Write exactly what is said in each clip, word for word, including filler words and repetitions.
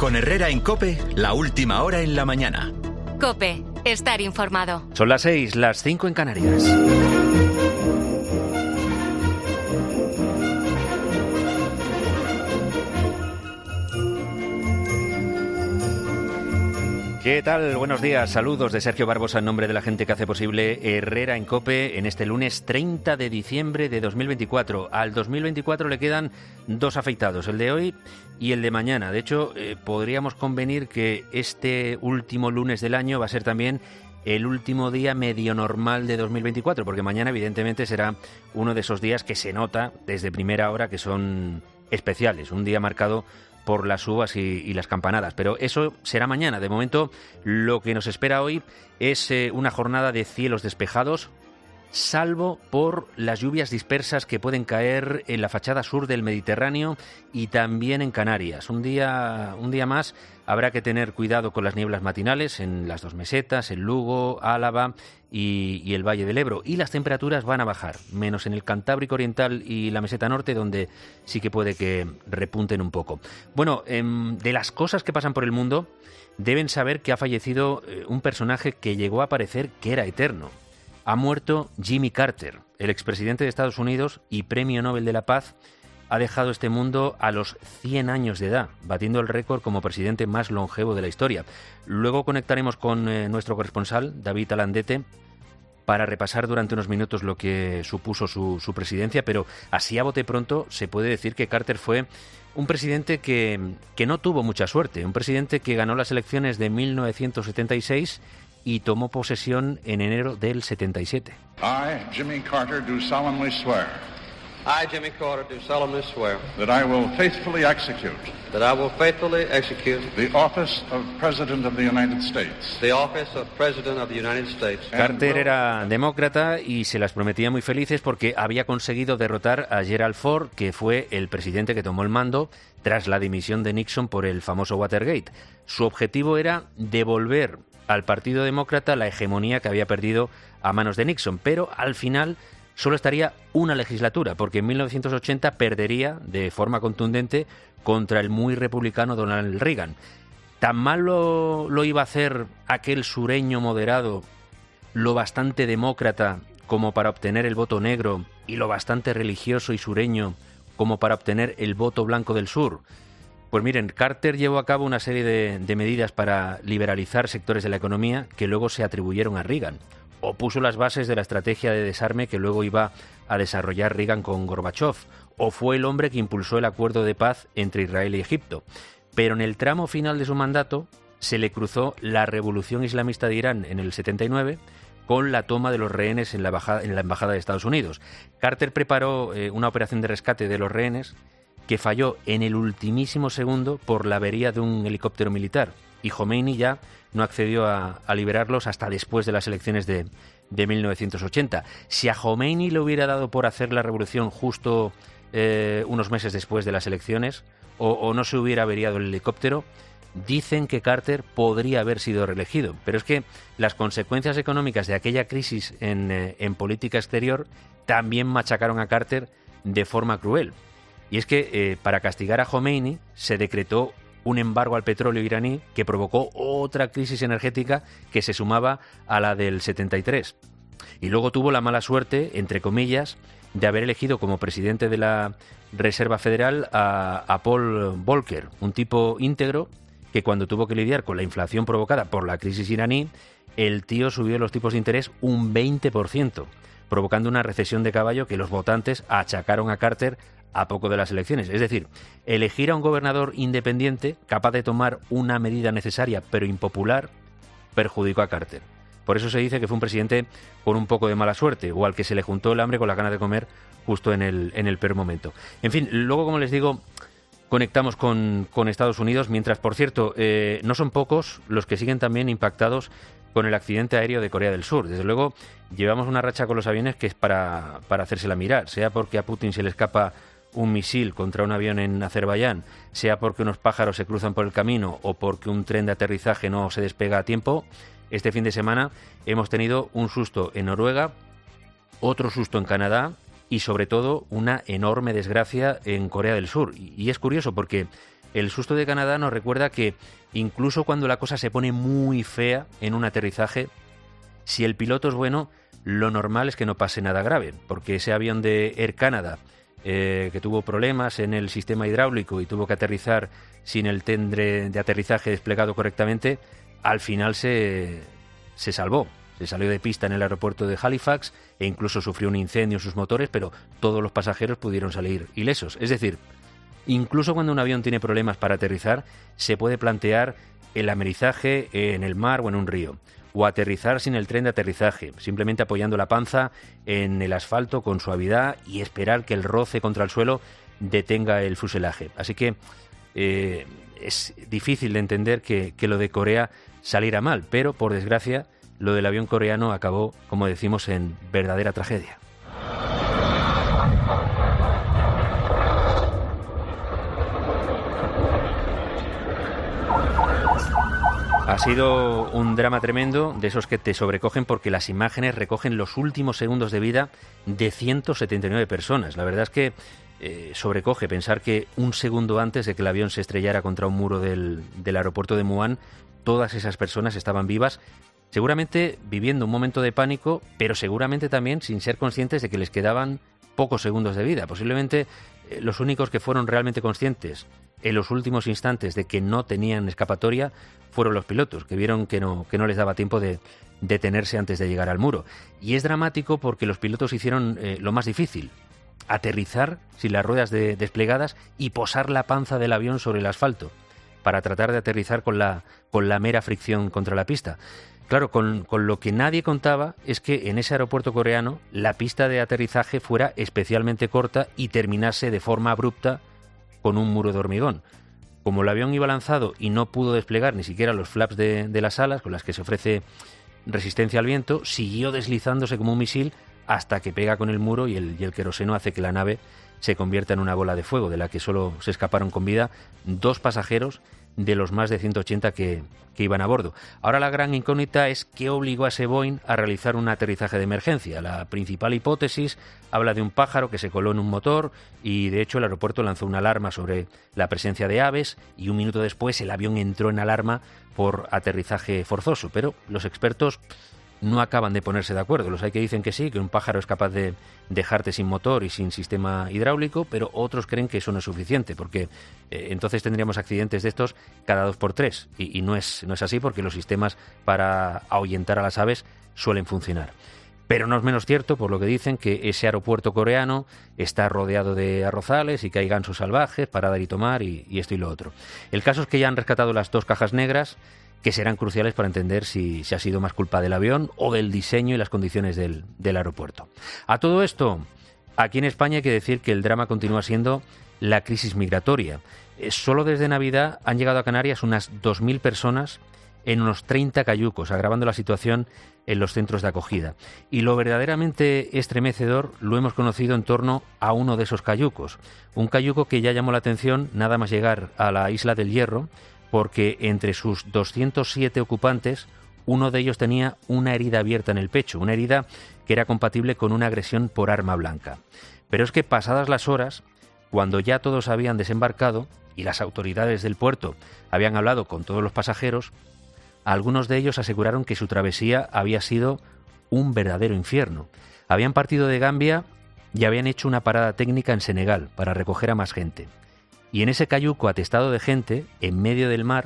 Con Herrera en COPE, la última hora en la mañana. COPE, estar informado. Son las seis, las cinco en Canarias. ¿Qué tal? Buenos días, saludos de Sergio Barbosa en nombre de la gente que hace posible Herrera en COPE en este lunes treinta de diciembre de dos mil veinticuatro. Al dos mil veinticuatro le quedan dos afeitados, el de hoy y el de mañana. De hecho, eh, podríamos convenir que este último lunes del año va a ser también el último día medio normal de dos mil veinticuatro, porque mañana evidentemente será uno de esos días que se nota desde primera hora que son especiales, un día marcado por las uvas y, y las campanadas, pero eso será mañana. De momento, lo que nos espera hoy es eh, una jornada de cielos despejados, salvo por las lluvias dispersas que pueden caer en la fachada sur del Mediterráneo y también en Canarias. Un día, un día más habrá que tener cuidado con las nieblas matinales en las dos mesetas, en Lugo, Álava y, y el Valle del Ebro. Y las temperaturas van a bajar, menos en el Cantábrico Oriental y la meseta norte, donde sí que puede que repunten un poco. Bueno, eh, de las cosas que pasan por el mundo, deben saber que ha fallecido eh, un personaje que llegó a parecer que era eterno. Ha muerto Jimmy Carter, el expresidente de Estados Unidos y Premio Nobel de la Paz. Ha dejado este mundo a los cien años de edad, batiendo el récord como presidente más longevo de la historia. Luego conectaremos con eh, nuestro corresponsal, David Alandete, para repasar durante unos minutos lo que supuso su, su presidencia, pero así a bote pronto se puede decir que Carter fue un presidente que, que no tuvo mucha suerte, un presidente que ganó las elecciones de mil novecientos setenta y seis y tomó posesión en enero del setenta y siete. I, Jimmy Carter, do solemnly swear. I, Jimmy Carter, do solemnly swear. That I will faithfully execute. That I will faithfully execute. The office of President of the United States. The office of President of the United States. Carter era demócrata y se las prometía muy felices porque había conseguido derrotar a Gerald Ford, que fue el presidente que tomó el mando tras la dimisión de Nixon por el famoso Watergate. Su objetivo era devolver al Partido Demócrata la hegemonía que había perdido a manos de Nixon, pero al final solo estaría una legislatura, porque en mil novecientos ochenta perdería de forma contundente contra el muy republicano Donald Reagan. Tan mal lo, lo iba a hacer aquel sureño moderado, lo bastante demócrata como para obtener el voto negro y lo bastante religioso y sureño como para obtener el voto blanco del sur. Pues miren, Carter llevó a cabo una serie de, de medidas para liberalizar sectores de la economía que luego se atribuyeron a Reagan, o puso las bases de la estrategia de desarme que luego iba a desarrollar Reagan con Gorbachev, o fue el hombre que impulsó el acuerdo de paz entre Israel y Egipto. Pero en el tramo final de su mandato se le cruzó la revolución islamista de Irán en el setenta y nueve con la toma de los rehenes en la, embajada, en la embajada de Estados Unidos. Carter preparó eh, una operación de rescate de los rehenes que falló en el ultimísimo segundo por la avería de un helicóptero militar, y Khomeini ya no accedió a, a liberarlos hasta después de las elecciones de, de mil novecientos ochenta. Si a Khomeini le hubiera dado por hacer la revolución justo eh, unos meses después de las elecciones, o, o no se hubiera averiado el helicóptero, dicen que Carter podría haber sido reelegido. Pero es que las consecuencias económicas de aquella crisis en, eh, en política exterior también machacaron a Carter de forma cruel. Y es que eh, para castigar a Khomeini se decretó un embargo al petróleo iraní que provocó otra crisis energética que se sumaba a la del setenta y tres. Y luego tuvo la mala suerte, entre comillas, de haber elegido como presidente de la Reserva Federal a, a Paul Volcker, un tipo íntegro que cuando tuvo que lidiar con la inflación provocada por la crisis iraní, el tío subió los tipos de interés un veinte por ciento, provocando una recesión de caballo que los votantes achacaron a Carter a poco de las elecciones. Es decir, elegir a un gobernador independiente capaz de tomar una medida necesaria pero impopular perjudicó a Carter. Por eso se dice que fue un presidente con un poco de mala suerte, o al que se le juntó el hambre con la ganas de comer justo en el, en el peor momento. En fin, luego, como les digo, conectamos con, con Estados Unidos, mientras, por cierto, eh, no son pocos los que siguen también impactados con el accidente aéreo de Corea del Sur. Desde luego, llevamos una racha con los aviones que es para, para hacérsela mirar, sea porque a Putin se le escapa un misil contra un avión en Azerbaiyán, sea porque unos pájaros se cruzan por el camino o porque un tren de aterrizaje no se despega a tiempo. Este fin de semana hemos tenido un susto en Noruega, otro susto en Canadá, y sobre todo una enorme desgracia en Corea del Sur. Y es curioso porque el susto de Canadá nos recuerda que incluso cuando la cosa se pone muy fea en un aterrizaje, si el piloto es bueno, lo normal es que no pase nada grave, porque ese avión de Air Canada, eh, que tuvo problemas en el sistema hidráulico y tuvo que aterrizar sin el tendre de aterrizaje desplegado correctamente, al final se, se salvó. Se salió de pista en el aeropuerto de Halifax e incluso sufrió un incendio en sus motores, pero todos los pasajeros pudieron salir ilesos. Es decir, incluso cuando un avión tiene problemas para aterrizar, se puede plantear el amerizaje en el mar o en un río, o aterrizar sin el tren de aterrizaje, simplemente apoyando la panza en el asfalto con suavidad y esperar que el roce contra el suelo detenga el fuselaje. Así que eh, es difícil de entender que, que lo de Corea saliera mal, pero por desgracia lo del avión coreano acabó, como decimos, en verdadera tragedia. Ha sido un drama tremendo, de esos que te sobrecogen porque las imágenes recogen los últimos segundos de vida de ciento setenta y nueve personas. La verdad es que eh, sobrecoge pensar que un segundo antes de que el avión se estrellara contra un muro del, del aeropuerto de Muan, todas esas personas estaban vivas, seguramente viviendo un momento de pánico, pero seguramente también sin ser conscientes de que les quedaban pocos segundos de vida. Posiblemente eh, los únicos que fueron realmente conscientes en los últimos instantes de que no tenían escapatoria fueron los pilotos, que vieron que no, que no les daba tiempo de detenerse antes de llegar al muro. Y es dramático porque los pilotos hicieron eh, lo más difícil: aterrizar sin las ruedas de, desplegadas y posar la panza del avión sobre el asfalto para tratar de aterrizar con la, con la mera fricción contra la pista. Claro, con, con lo que nadie contaba es que en ese aeropuerto coreano la pista de aterrizaje fuera especialmente corta y terminase de forma abrupta con un muro de hormigón. Como el avión iba lanzado y no pudo desplegar ni siquiera los flaps de, de las alas, con las que se ofrece resistencia al viento, siguió deslizándose como un misil hasta que pega con el muro y el, y el queroseno hace que la nave se convierta en una bola de fuego, de la que solo se escaparon con vida dos pasajeros de los más de ciento ochenta que, que iban a bordo. Ahora la gran incógnita es qué obligó a ese Boeing a realizar un aterrizaje de emergencia. La principal hipótesis habla de un pájaro que se coló en un motor y de hecho el aeropuerto lanzó una alarma sobre la presencia de aves y un minuto después el avión entró en alarma por aterrizaje forzoso, pero los expertos no acaban de ponerse de acuerdo. Los hay que dicen que sí, que un pájaro es capaz de dejarte sin motor y sin sistema hidráulico, pero otros creen que eso no es suficiente, porque eh, entonces tendríamos accidentes de estos cada dos por tres, y, y no es, no es así, porque los sistemas para ahuyentar a las aves suelen funcionar. Pero no es menos cierto, por lo que dicen, que ese aeropuerto coreano está rodeado de arrozales y que hay gansos salvajes para dar y tomar y, y esto y lo otro. El caso es que ya han rescatado las dos cajas negras, que serán cruciales para entender si, si ha sido más culpa del avión o del diseño y las condiciones del, del aeropuerto. A todo esto, aquí en España hay que decir que el drama continúa siendo la crisis migratoria. Eh, solo desde Navidad han llegado a Canarias unas dos mil personas en unos treinta cayucos, agravando la situación en los centros de acogida. Y lo verdaderamente estremecedor lo hemos conocido en torno a uno de esos cayucos. Un cayuco que ya llamó la atención nada más llegar a la Isla del Hierro, porque entre sus doscientos siete ocupantes, uno de ellos tenía una herida abierta en el pecho, una herida que era compatible con una agresión por arma blanca. Pero es que pasadas las horas, cuando ya todos habían desembarcado y las autoridades del puerto habían hablado con todos los pasajeros, algunos de ellos aseguraron que su travesía había sido un verdadero infierno. Habían partido de Gambia y habían hecho una parada técnica en Senegal para recoger a más gente. Y en ese cayuco atestado de gente, en medio del mar,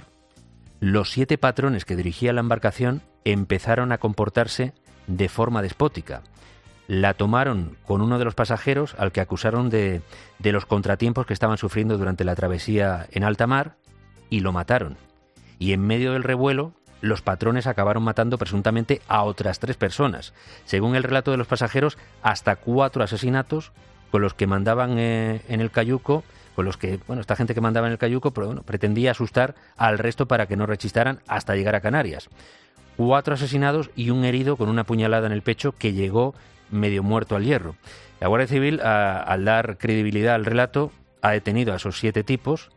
los siete patrones que dirigían la embarcación empezaron a comportarse de forma despótica. La tomaron con uno de los pasajeros, al que acusaron de, de los contratiempos que estaban sufriendo durante la travesía en alta mar, y lo mataron. Y en medio del revuelo, los patrones acabaron matando presuntamente a otras tres personas. Según el relato de los pasajeros, hasta cuatro asesinatos con los que mandaban eh, en el cayuco, con los que, bueno, esta gente que mandaba en el cayuco, pero bueno, pretendía asustar al resto para que no rechistaran hasta llegar a Canarias. Cuatro asesinados y un herido con una puñalada en el pecho que llegó medio muerto al Hierro. La Guardia Civil, a, al dar credibilidad al relato, ha detenido a esos siete tipos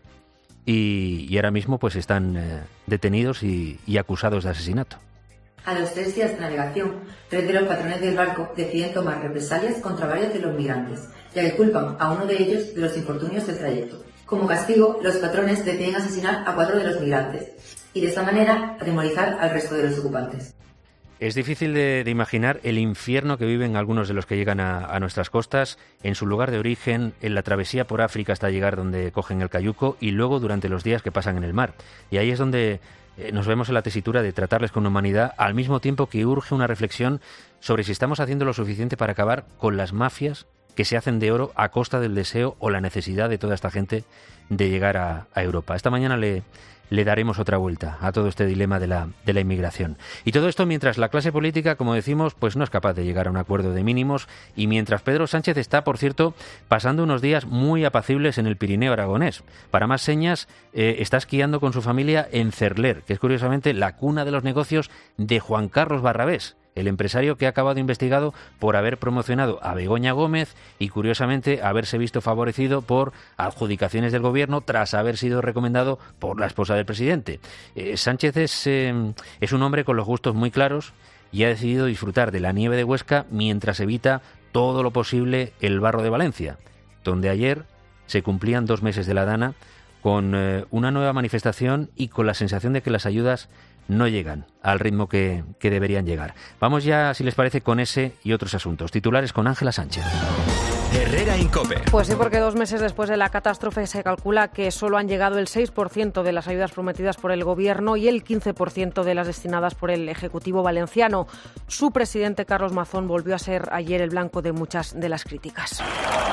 y, y ahora mismo pues están eh, detenidos y, y acusados de asesinato. A los tres días de navegación, tres de los patrones del barco deciden tomar represalias contra varios de los migrantes, ya que culpan a uno de ellos de los infortunios del trayecto. Como castigo, los patrones deciden asesinar a cuatro de los migrantes y de esta manera atemorizar al resto de los ocupantes. Es difícil de, de imaginar el infierno que viven algunos de los que llegan a, a nuestras costas, en su lugar de origen, en la travesía por África hasta llegar donde cogen el cayuco y luego durante los días que pasan en el mar. Y ahí es donde eh, nos vemos en la tesitura de tratarles con humanidad, al mismo tiempo que urge una reflexión sobre si estamos haciendo lo suficiente para acabar con las mafias que se hacen de oro a costa del deseo o la necesidad de toda esta gente de llegar a, a Europa. Esta mañana le... le daremos otra vuelta a todo este dilema de la, de la inmigración. Y todo esto mientras la clase política, como decimos, pues no es capaz de llegar a un acuerdo de mínimos y mientras Pedro Sánchez está, por cierto, pasando unos días muy apacibles en el Pirineo aragonés. Para más señas, eh, está esquiando con su familia en Cerler, que es curiosamente la cuna de los negocios de Juan Carlos Barrabés, el empresario que ha acabado investigado por haber promocionado a Begoña Gómez y, curiosamente, haberse visto favorecido por adjudicaciones del gobierno tras haber sido recomendado por la esposa del presidente. Eh, Sánchez es, eh, es un hombre con los gustos muy claros y ha decidido disfrutar de la nieve de Huesca mientras evita todo lo posible el barro de Valencia, donde ayer se cumplían dos meses de la Dana con eh, una nueva manifestación y con la sensación de que las ayudas no llegan al ritmo que, que deberían llegar. Vamos ya, si les parece, con ese y otros asuntos. Titulares con Ángela Sánchez. Herrera Incope. Pues sí, porque dos meses después de la catástrofe se calcula que solo han llegado el seis por ciento de las ayudas prometidas por el Gobierno y el quince por ciento de las destinadas por el Ejecutivo valenciano. Su presidente, Carlos Mazón, volvió a ser ayer el blanco de muchas de las críticas.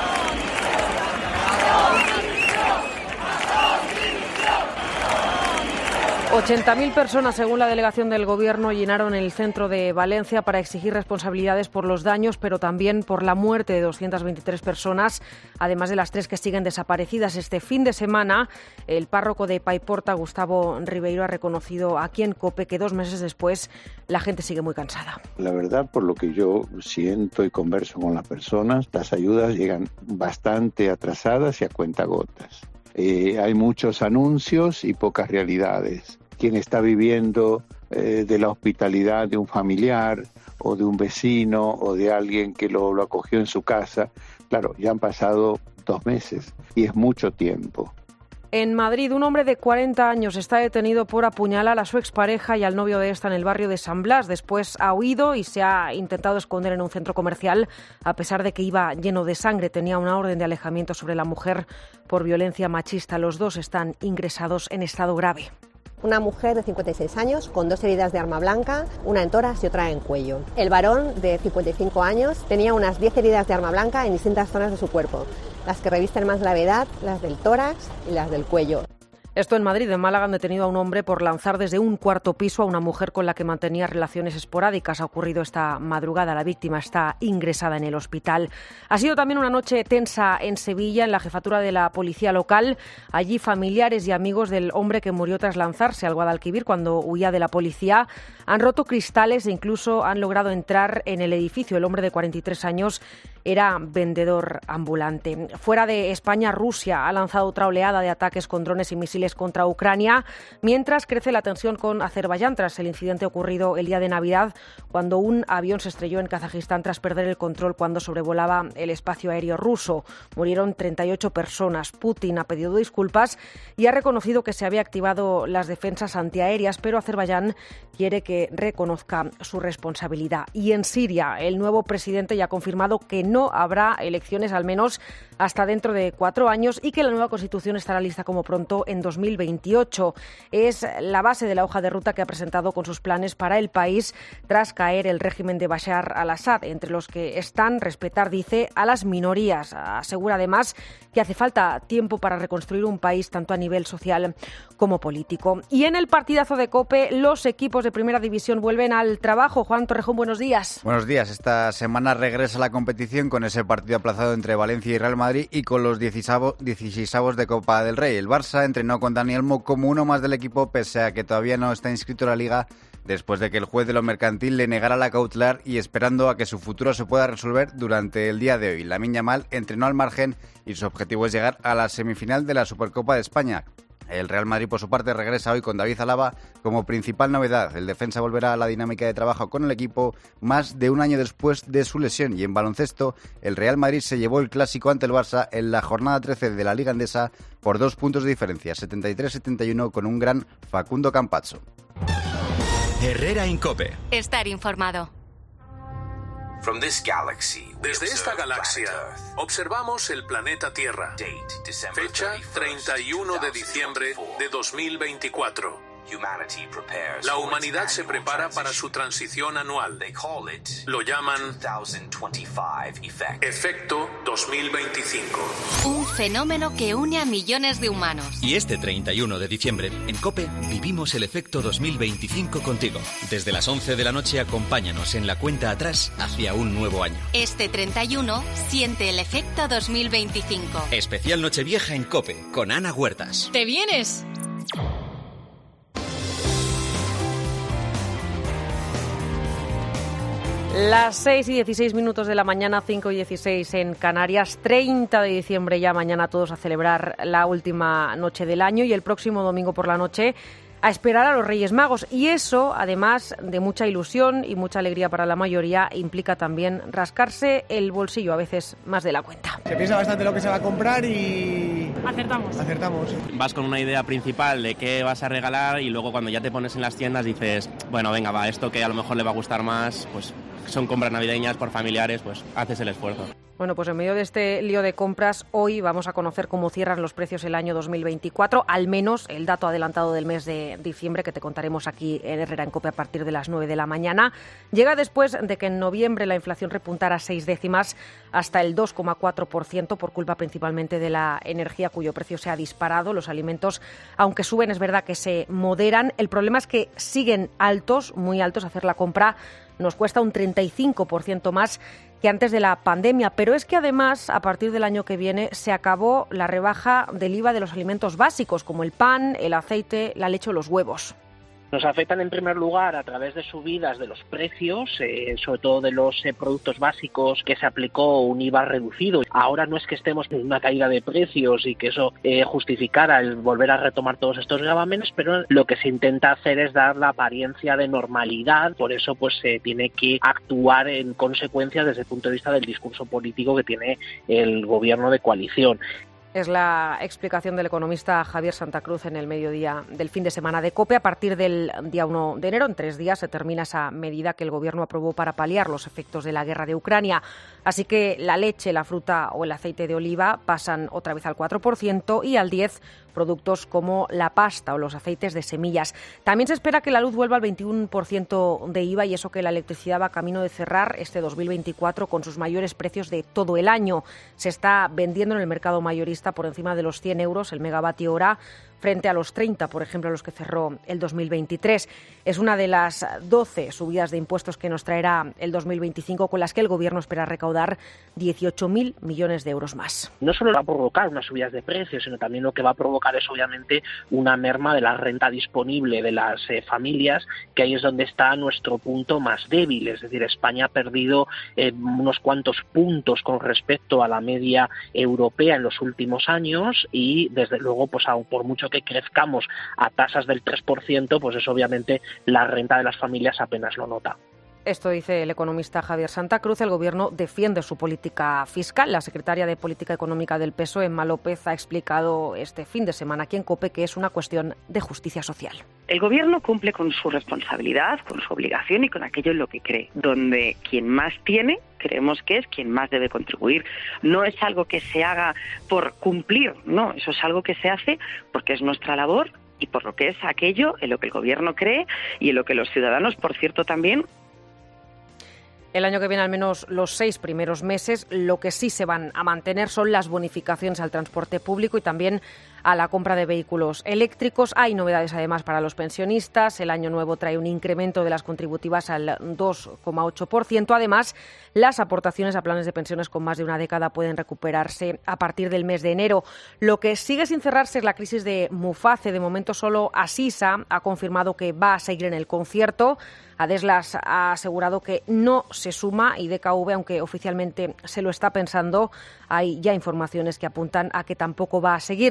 ochenta mil personas, según la delegación del Gobierno, llenaron el centro de Valencia para exigir responsabilidades por los daños, pero también por la muerte de doscientas veintitrés personas, además de las tres que siguen desaparecidas. Este fin de semana, el párroco de Paiporta, Gustavo Ribeiro, ha reconocido aquí en COPE que dos meses después la gente sigue muy cansada. La verdad, por lo que yo siento y converso con las personas, las ayudas llegan bastante atrasadas y a cuentagotas. Eh, hay muchos anuncios y pocas realidades. Quien está viviendo eh, de la hospitalidad de un familiar o de un vecino o de alguien que lo, lo acogió en su casa, claro, ya han pasado dos meses y es mucho tiempo. En Madrid, un hombre de cuarenta años está detenido por apuñalar a su expareja y al novio de esta en el barrio de San Blas. Después ha huido y se ha intentado esconder en un centro comercial, a pesar de que iba lleno de sangre. Tenía una orden de alejamiento sobre la mujer por violencia machista. Los dos están ingresados en estado grave. Una mujer de cincuenta y seis años con dos heridas de arma blanca, una en tórax y otra en cuello. El varón de cincuenta y cinco años tenía unas diez heridas de arma blanca en distintas zonas de su cuerpo, las que revisten más gravedad, las del tórax y las del cuello. Esto en Madrid. En Málaga han detenido a un hombre por lanzar desde un cuarto piso a una mujer con la que mantenía relaciones esporádicas. Ha ocurrido esta madrugada. La víctima está ingresada en el hospital. Ha sido también una noche tensa en Sevilla, en la jefatura de la policía local. Allí familiares y amigos del hombre que murió tras lanzarse al Guadalquivir cuando huía de la policía han roto cristales e incluso han logrado entrar en el edificio. El hombre de cuarenta y tres años era vendedor ambulante. Fuera de España, Rusia ha lanzado otra oleada de ataques con drones y misiles contra Ucrania, mientras crece la tensión con Azerbaiyán tras el incidente ocurrido el día de Navidad, cuando un avión se estrelló en Kazajistán tras perder el control cuando sobrevolaba el espacio aéreo ruso. Murieron treinta y ocho personas. Putin ha pedido disculpas y ha reconocido que se había activado las defensas antiaéreas, pero Azerbaiyán quiere que reconozca su responsabilidad. Y en Siria, el nuevo presidente ya ha confirmado que no habrá elecciones, al menos hasta dentro de cuatro años, y que la nueva constitución estará lista como pronto en dos mil veintiocho. Es la base de la hoja de ruta que ha presentado con sus planes para el país tras caer el régimen de Bashar al-Assad, entre los que están respetar, dice, a las minorías. Asegura además que hace falta tiempo para reconstruir un país tanto a nivel social como político. Y en el partidazo de COPE, los equipos de Primera División vuelven al trabajo. Juan Torrejón, buenos días. Buenos días. Esta semana regresa la competición con ese partido aplazado entre Valencia y Real Madrid y con los dieciseisavos de Copa del Rey. El Barça entrenó con Dani Olmo como uno más del equipo, pese a que todavía no está inscrito en la Liga, después de que el juez de lo mercantil le negara la cautelar y esperando a que su futuro se pueda resolver durante el día de hoy. Lamine Yamal entrenó al margen y su objetivo es llegar a la semifinal de la Supercopa de España. El Real Madrid, por su parte, regresa hoy con David Alaba como principal novedad. El defensa volverá a la dinámica de trabajo con el equipo más de un año después de su lesión. Y en baloncesto, el Real Madrid se llevó el clásico ante el Barça en la jornada trece de la Liga Endesa por dos puntos de diferencia, setenta y tres a setenta y uno, con un gran Facundo Campazzo. Herrera Incope. Estar informado. Desde esta galaxia observamos el planeta Tierra. Fecha treinta y uno de diciembre de dos mil veinticuatro. La humanidad se prepara para su transición anual. Lo llaman Efecto dos mil veinticinco. Un fenómeno que une a millones de humanos. Y este treinta y uno de diciembre, en COPE, vivimos el Efecto dos mil veinticinco contigo. Desde las once de la noche, acompáñanos en la cuenta atrás hacia un nuevo año. Este treinta y uno, siente el Efecto dos mil veinticinco. Especial Nochevieja en COPE, con Ana Huertas. ¿Te vienes? Las seis y dieciséis minutos de la mañana, cinco y dieciséis en Canarias, treinta de diciembre ya, mañana todos a celebrar la última noche del año y el próximo domingo por la noche a esperar a los Reyes Magos. Y eso, además de mucha ilusión y mucha alegría para la mayoría, implica también rascarse el bolsillo, a veces más de la cuenta. Se piensa bastante lo que se va a comprar y... Acertamos. Acertamos. Vas con una idea principal de qué vas a regalar y luego cuando ya te pones en las tiendas dices, bueno, venga, va, esto que a lo mejor le va a gustar más, pues son compras navideñas por familiares, pues haces el esfuerzo. Bueno, pues en medio de este lío de compras, hoy vamos a conocer cómo cierran los precios el año dos mil veinticuatro, al menos el dato adelantado del mes de diciembre, que te contaremos aquí en Herrera en COPE a partir de las nueve de la mañana. Llega después de que en noviembre la inflación repuntara seis décimas hasta el dos coma cuatro por ciento por culpa principalmente de la energía, cuyo precio se ha disparado. Los alimentos, aunque suben, es verdad que se moderan. El problema es que siguen altos, muy altos. Hacer la compra nos cuesta un treinta y cinco por ciento más que antes de la pandemia, pero es que además, a partir del año que viene, se acabó la rebaja del I V A de los alimentos básicos, como el pan, el aceite, la leche o los huevos. Nos afectan en primer lugar a través de subidas de los precios, eh, sobre todo de los eh, productos básicos, que se aplicó un I V A reducido. Ahora no es que estemos en una caída de precios y que eso eh, justificara el volver a retomar todos estos gravámenes, pero lo que se intenta hacer es dar la apariencia de normalidad. Por eso pues se tiene que actuar en consecuencia desde el punto de vista del discurso político que tiene el gobierno de coalición. Es la explicación del economista Javier Santa Cruz en el mediodía del fin de semana de COPE. A partir del día uno de enero, en tres días, se termina esa medida que el Gobierno aprobó para paliar los efectos de la guerra de Ucrania. Así que la leche, la fruta o el aceite de oliva pasan otra vez al cuatro por ciento y al diez por ciento productos como la pasta o los aceites de semillas. También se espera que la luz vuelva al veintiuno por ciento de I V A y eso que la electricidad va camino de cerrar este dos mil veinticuatro con sus mayores precios de todo el año. Se está vendiendo en el mercado mayorista por encima de los cien euros el megavatio hora, frente a los treinta, por ejemplo, a los que cerró el dos mil veintitrés. Es una de las doce subidas de impuestos que nos traerá el dos mil veinticinco, con las que el Gobierno espera recaudar dieciocho mil millones de euros más. No solo va a provocar unas subidas de precios, sino también lo que va a provocar es obviamente una merma de la renta disponible de las eh, familias, que ahí es donde está nuestro punto más débil. Es decir, España ha perdido eh, unos cuantos puntos con respecto a la media europea en los últimos años y, desde luego, pues aún por mucho que crezcamos a tasas del tres por ciento, pues es obviamente la renta de las familias apenas lo nota. Esto dice el economista Javier Santa Cruz. El Gobierno defiende su política fiscal. La secretaria de Política Económica del P S O E, Emma López, ha explicado este fin de semana aquí en COPE que es una cuestión de justicia social. El Gobierno cumple con su responsabilidad, con su obligación y con aquello en lo que cree. Donde quien más tiene, creemos que es quien más debe contribuir. No es algo que se haga por cumplir, no, eso es algo que se hace porque es nuestra labor y por lo que es aquello en lo que el Gobierno cree y en lo que los ciudadanos, por cierto, también. El año que viene, al menos los seis primeros meses, lo que sí se van a mantener son las bonificaciones al transporte público y también a la compra de vehículos eléctricos. Hay novedades además para los pensionistas. El año nuevo trae un incremento de las contributivas al dos coma ocho por ciento. Además, las aportaciones a planes de pensiones con más de una década pueden recuperarse a partir del mes de enero. Lo que sigue sin cerrarse es la crisis de Muface. De momento, solo Asisa ha confirmado que va a seguir en el concierto. Adeslas ha asegurado que no se suma y D K V, aunque oficialmente se lo está pensando, hay ya informaciones que apuntan a que tampoco va a seguir.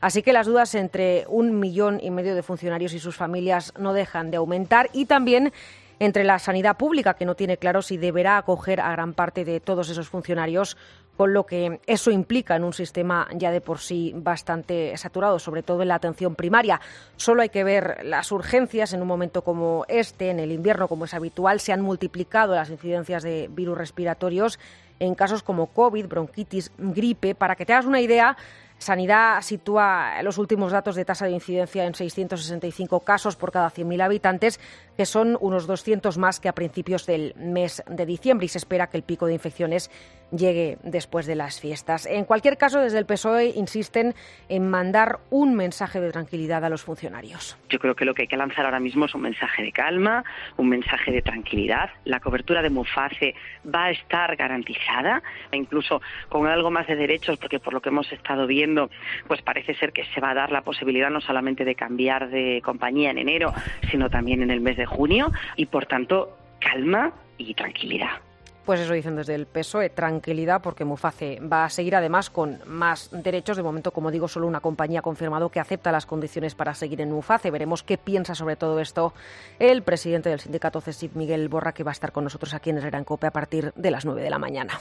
Así que las dudas entre un millón y medio de funcionarios y sus familias no dejan de aumentar, y también entre la sanidad pública, que no tiene claro si deberá acoger a gran parte de todos esos funcionarios, con lo que eso implica en un sistema ya de por sí bastante saturado, sobre todo en la atención primaria. Solo hay que ver las urgencias en un momento como este, en el invierno, como es habitual. Se han multiplicado las incidencias de virus respiratorios en casos como COVID, bronquitis, gripe. Para que te hagas una idea, Sanidad sitúa los últimos datos de tasa de incidencia en seiscientos sesenta y cinco casos por cada cien mil habitantes, que son unos doscientos más que a principios del mes de diciembre, y se espera que el pico de infecciones llegue después de las fiestas. En cualquier caso, desde el P S O E insisten en mandar un mensaje de tranquilidad a los funcionarios. Yo creo que lo que hay que lanzar ahora mismo es un mensaje de calma, un mensaje de tranquilidad. La cobertura de Muface va a estar garantizada, e incluso con algo más de derechos, porque por lo que hemos estado viendo, pues parece ser que se va a dar la posibilidad no solamente de cambiar de compañía en enero, sino también en el mes de junio, y por tanto, calma y tranquilidad. Pues eso dicen desde el P S O E, tranquilidad, porque Muface va a seguir además con más derechos. De momento, como digo, solo una compañía ha confirmado que acepta las condiciones para seguir en Muface. Veremos qué piensa sobre todo esto el presidente del sindicato CESIF, Miguel Borra, que va a estar con nosotros aquí en Herrera en COPE a partir de las nueve de la mañana.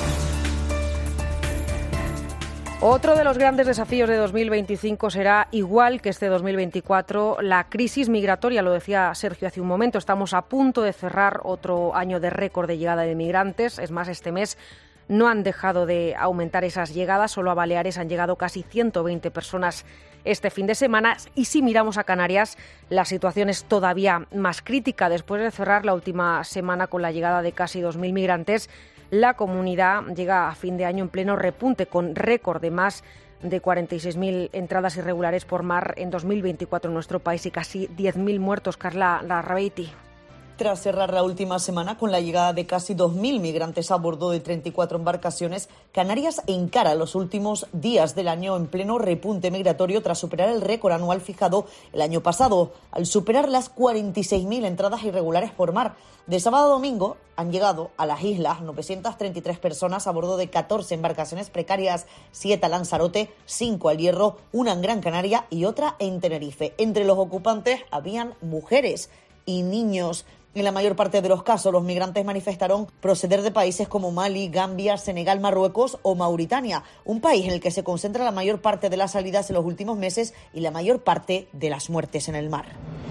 Otro de los grandes desafíos de dos mil veinticinco será, igual que este dos mil veinticuatro, la crisis migratoria. Lo decía Sergio hace un momento, estamos a punto de cerrar otro año de récord de llegada de migrantes. Es más, este mes no han dejado de aumentar esas llegadas. Solo a Baleares han llegado casi ciento veinte personas este fin de semana. Y si miramos a Canarias, la situación es todavía más crítica. Después de cerrar la última semana con la llegada de casi dos mil migrantes, la comunidad llega a fin de año en pleno repunte, con récord de más de cuarenta y seis mil entradas irregulares por mar en dos mil veinticuatro en nuestro país y casi diez mil muertos. Carla Larrabeiti. Tras cerrar la última semana con la llegada de casi dos mil migrantes a bordo de treinta y cuatro embarcaciones, Canarias encara los últimos días del año en pleno repunte migratorio tras superar el récord anual fijado el año pasado, al superar las cuarenta y seis mil entradas irregulares por mar. De sábado a domingo han llegado a las islas novecientas treinta y tres personas a bordo de catorce embarcaciones precarias, siete a Lanzarote, cinco al Hierro, una en Gran Canaria y otra en Tenerife. Entre los ocupantes habían mujeres y niños. En la mayor parte de los casos, los migrantes manifestaron proceder de países como Mali, Gambia, Senegal, Marruecos o Mauritania, un país en el que se concentra la mayor parte de las salidas en los últimos meses y la mayor parte de las muertes en el mar.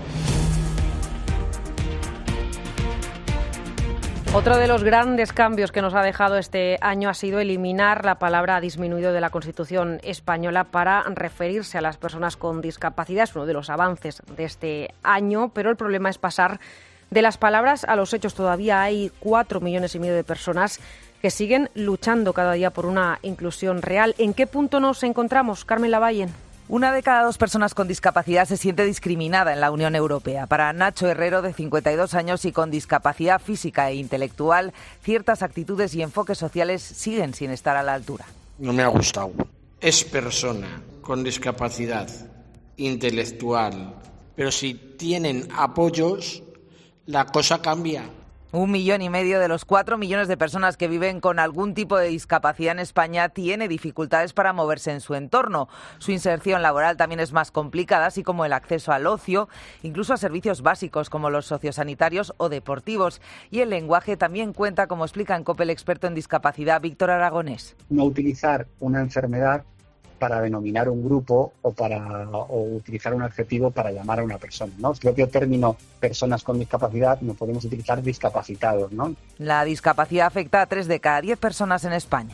Otro de los grandes cambios que nos ha dejado este año ha sido eliminar la palabra disminuido de la Constitución española para referirse a las personas con discapacidad. Es uno de los avances de este año, pero el problema es pasar de las palabras a los hechos. Todavía hay cuatro millones y medio de personas que siguen luchando cada día por una inclusión real. ¿En qué punto nos encontramos, Carmen Lavallen? Una de cada dos personas con discapacidad se siente discriminada en la Unión Europea. Para Nacho Herrero, de cincuenta y dos años y con discapacidad física e intelectual, ciertas actitudes y enfoques sociales siguen sin estar a la altura. No me ha gustado. Es persona con discapacidad intelectual, pero si tienen apoyos, la cosa cambia. Un millón y medio de los cuatro millones de personas que viven con algún tipo de discapacidad en España tiene dificultades para moverse en su entorno. Su inserción laboral también es más complicada, así como el acceso al ocio, incluso a servicios básicos como los sociosanitarios o deportivos. Y el lenguaje también cuenta, como explica en COPE el experto en discapacidad Víctor Aragonés. No utilizar una enfermedad para denominar un grupo o para o utilizar un adjetivo para llamar a una persona, ¿no? El propio término personas con discapacidad no podemos utilizar discapacitados, ¿no? La discapacidad afecta a tres de cada diez personas en España.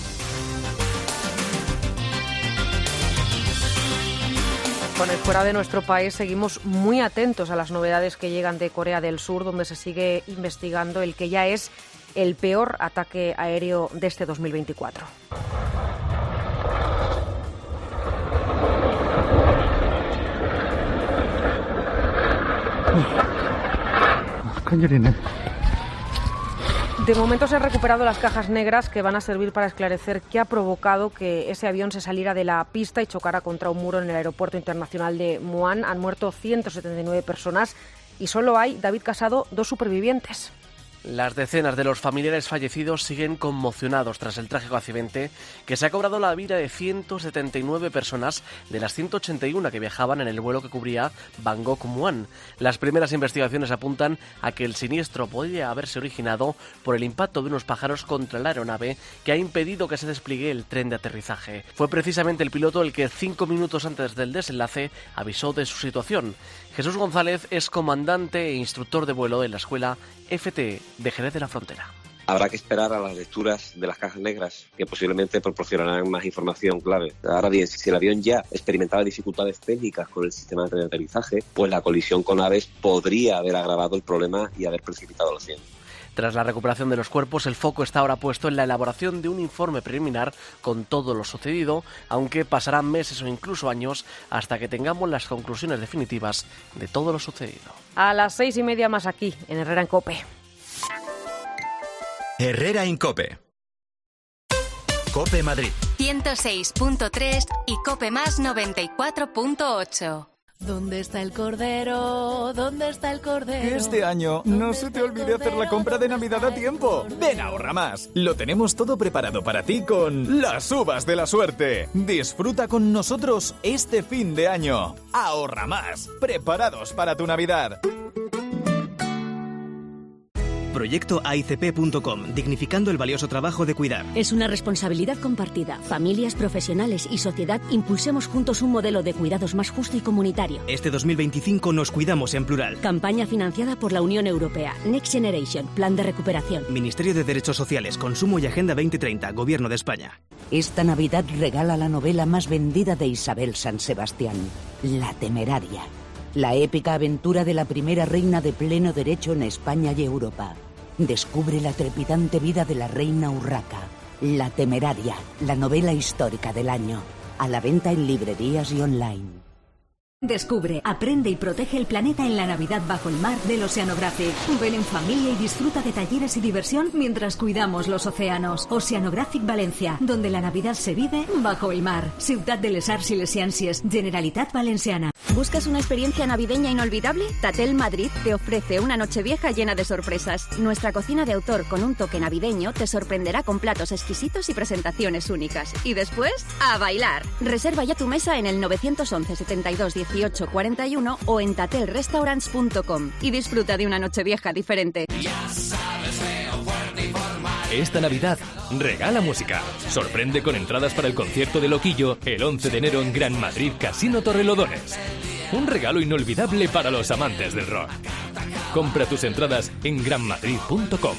Bueno, y fuera de nuestro país seguimos muy atentos a las novedades que llegan de Corea del Sur, donde se sigue investigando el que ya es el peor ataque aéreo de este dos mil veinticuatro. De momento se han recuperado las cajas negras que van a servir para esclarecer qué ha provocado que ese avión se saliera de la pista y chocara contra un muro en el aeropuerto internacional de Muan. Han muerto ciento setenta y nueve personas y solo hay, David Casado, dos supervivientes. Las decenas de los familiares fallecidos siguen conmocionados tras el trágico accidente que se ha cobrado la vida de ciento setenta y nueve personas de las ciento ochenta y uno que viajaban en el vuelo que cubría Bangkok-Muan. Las primeras investigaciones apuntan a que el siniestro podría haberse originado por el impacto de unos pájaros contra la aeronave que ha impedido que se despliegue el tren de aterrizaje. Fue precisamente el piloto el que cinco minutos antes del desenlace avisó de su situación. Jesús González es comandante e instructor de vuelo en la escuela F T E de Jerez de la Frontera. Habrá que esperar a las lecturas de las cajas negras, que posiblemente proporcionarán más información clave. Ahora bien, si el avión ya experimentaba dificultades técnicas con el sistema de aterrizaje, pues la colisión con aves podría haber agravado el problema y haber precipitado el accidente. Tras la recuperación de los cuerpos, el foco está ahora puesto en la elaboración de un informe preliminar con todo lo sucedido, aunque pasarán meses o incluso años hasta que tengamos las conclusiones definitivas de todo lo sucedido. A las seis y media más aquí, en Herrera en COPE. Herrera en COPE. COPE Madrid. ciento seis punto tres y COPE Más noventa y cuatro punto ocho. ¿Dónde está el cordero? ¿Dónde está el cordero? Que este año no se te olvide hacer la compra de Navidad a tiempo. Ven a Ahorra Más. Lo tenemos todo preparado para ti con las uvas de la suerte. Disfruta con nosotros este fin de año. Ahorra Más. Preparados para tu Navidad. Proyecto A I C P punto com, dignificando el valioso trabajo de cuidar. Es una responsabilidad compartida. Familias, profesionales y sociedad impulsemos juntos un modelo de cuidados más justo y comunitario. Este dos mil veinticinco nos cuidamos en plural. Campaña financiada por la Unión Europea. Next Generation, Plan de Recuperación. Ministerio de Derechos Sociales, Consumo y Agenda veinte treinta, Gobierno de España. Esta Navidad regala la novela más vendida de Isabel San Sebastián, La Temeraria. La épica aventura de la primera reina de pleno derecho en España y Europa. Descubre la trepidante vida de la reina Urraca. La Temeraria, la novela histórica del año. A la venta en librerías y online. Descubre, aprende y protege el planeta en la Navidad bajo el mar del Oceanographic. Ven en familia y disfruta de talleres y diversión mientras cuidamos los océanos. Oceanographic Valencia, donde la Navidad se vive bajo el mar. Ciutat de les Arts i les Ciències, Generalitat Valenciana. ¿Buscas una experiencia navideña inolvidable? Tatel Madrid te ofrece una Nochevieja llena de sorpresas. Nuestra cocina de autor con un toque navideño te sorprenderá con platos exquisitos y presentaciones únicas. Y después, a bailar. Reserva ya tu mesa en el nueve once, setenta y dos, dieciocho, cuarenta y uno o en tatel restaurants punto com y disfruta de una Nochevieja diferente. Esta Navidad, regala música. Sorprende con entradas para el concierto de Loquillo el once de enero en Gran Madrid Casino Torrelodones. Un regalo inolvidable para los amantes del rock. Compra tus entradas en gran madrid punto com.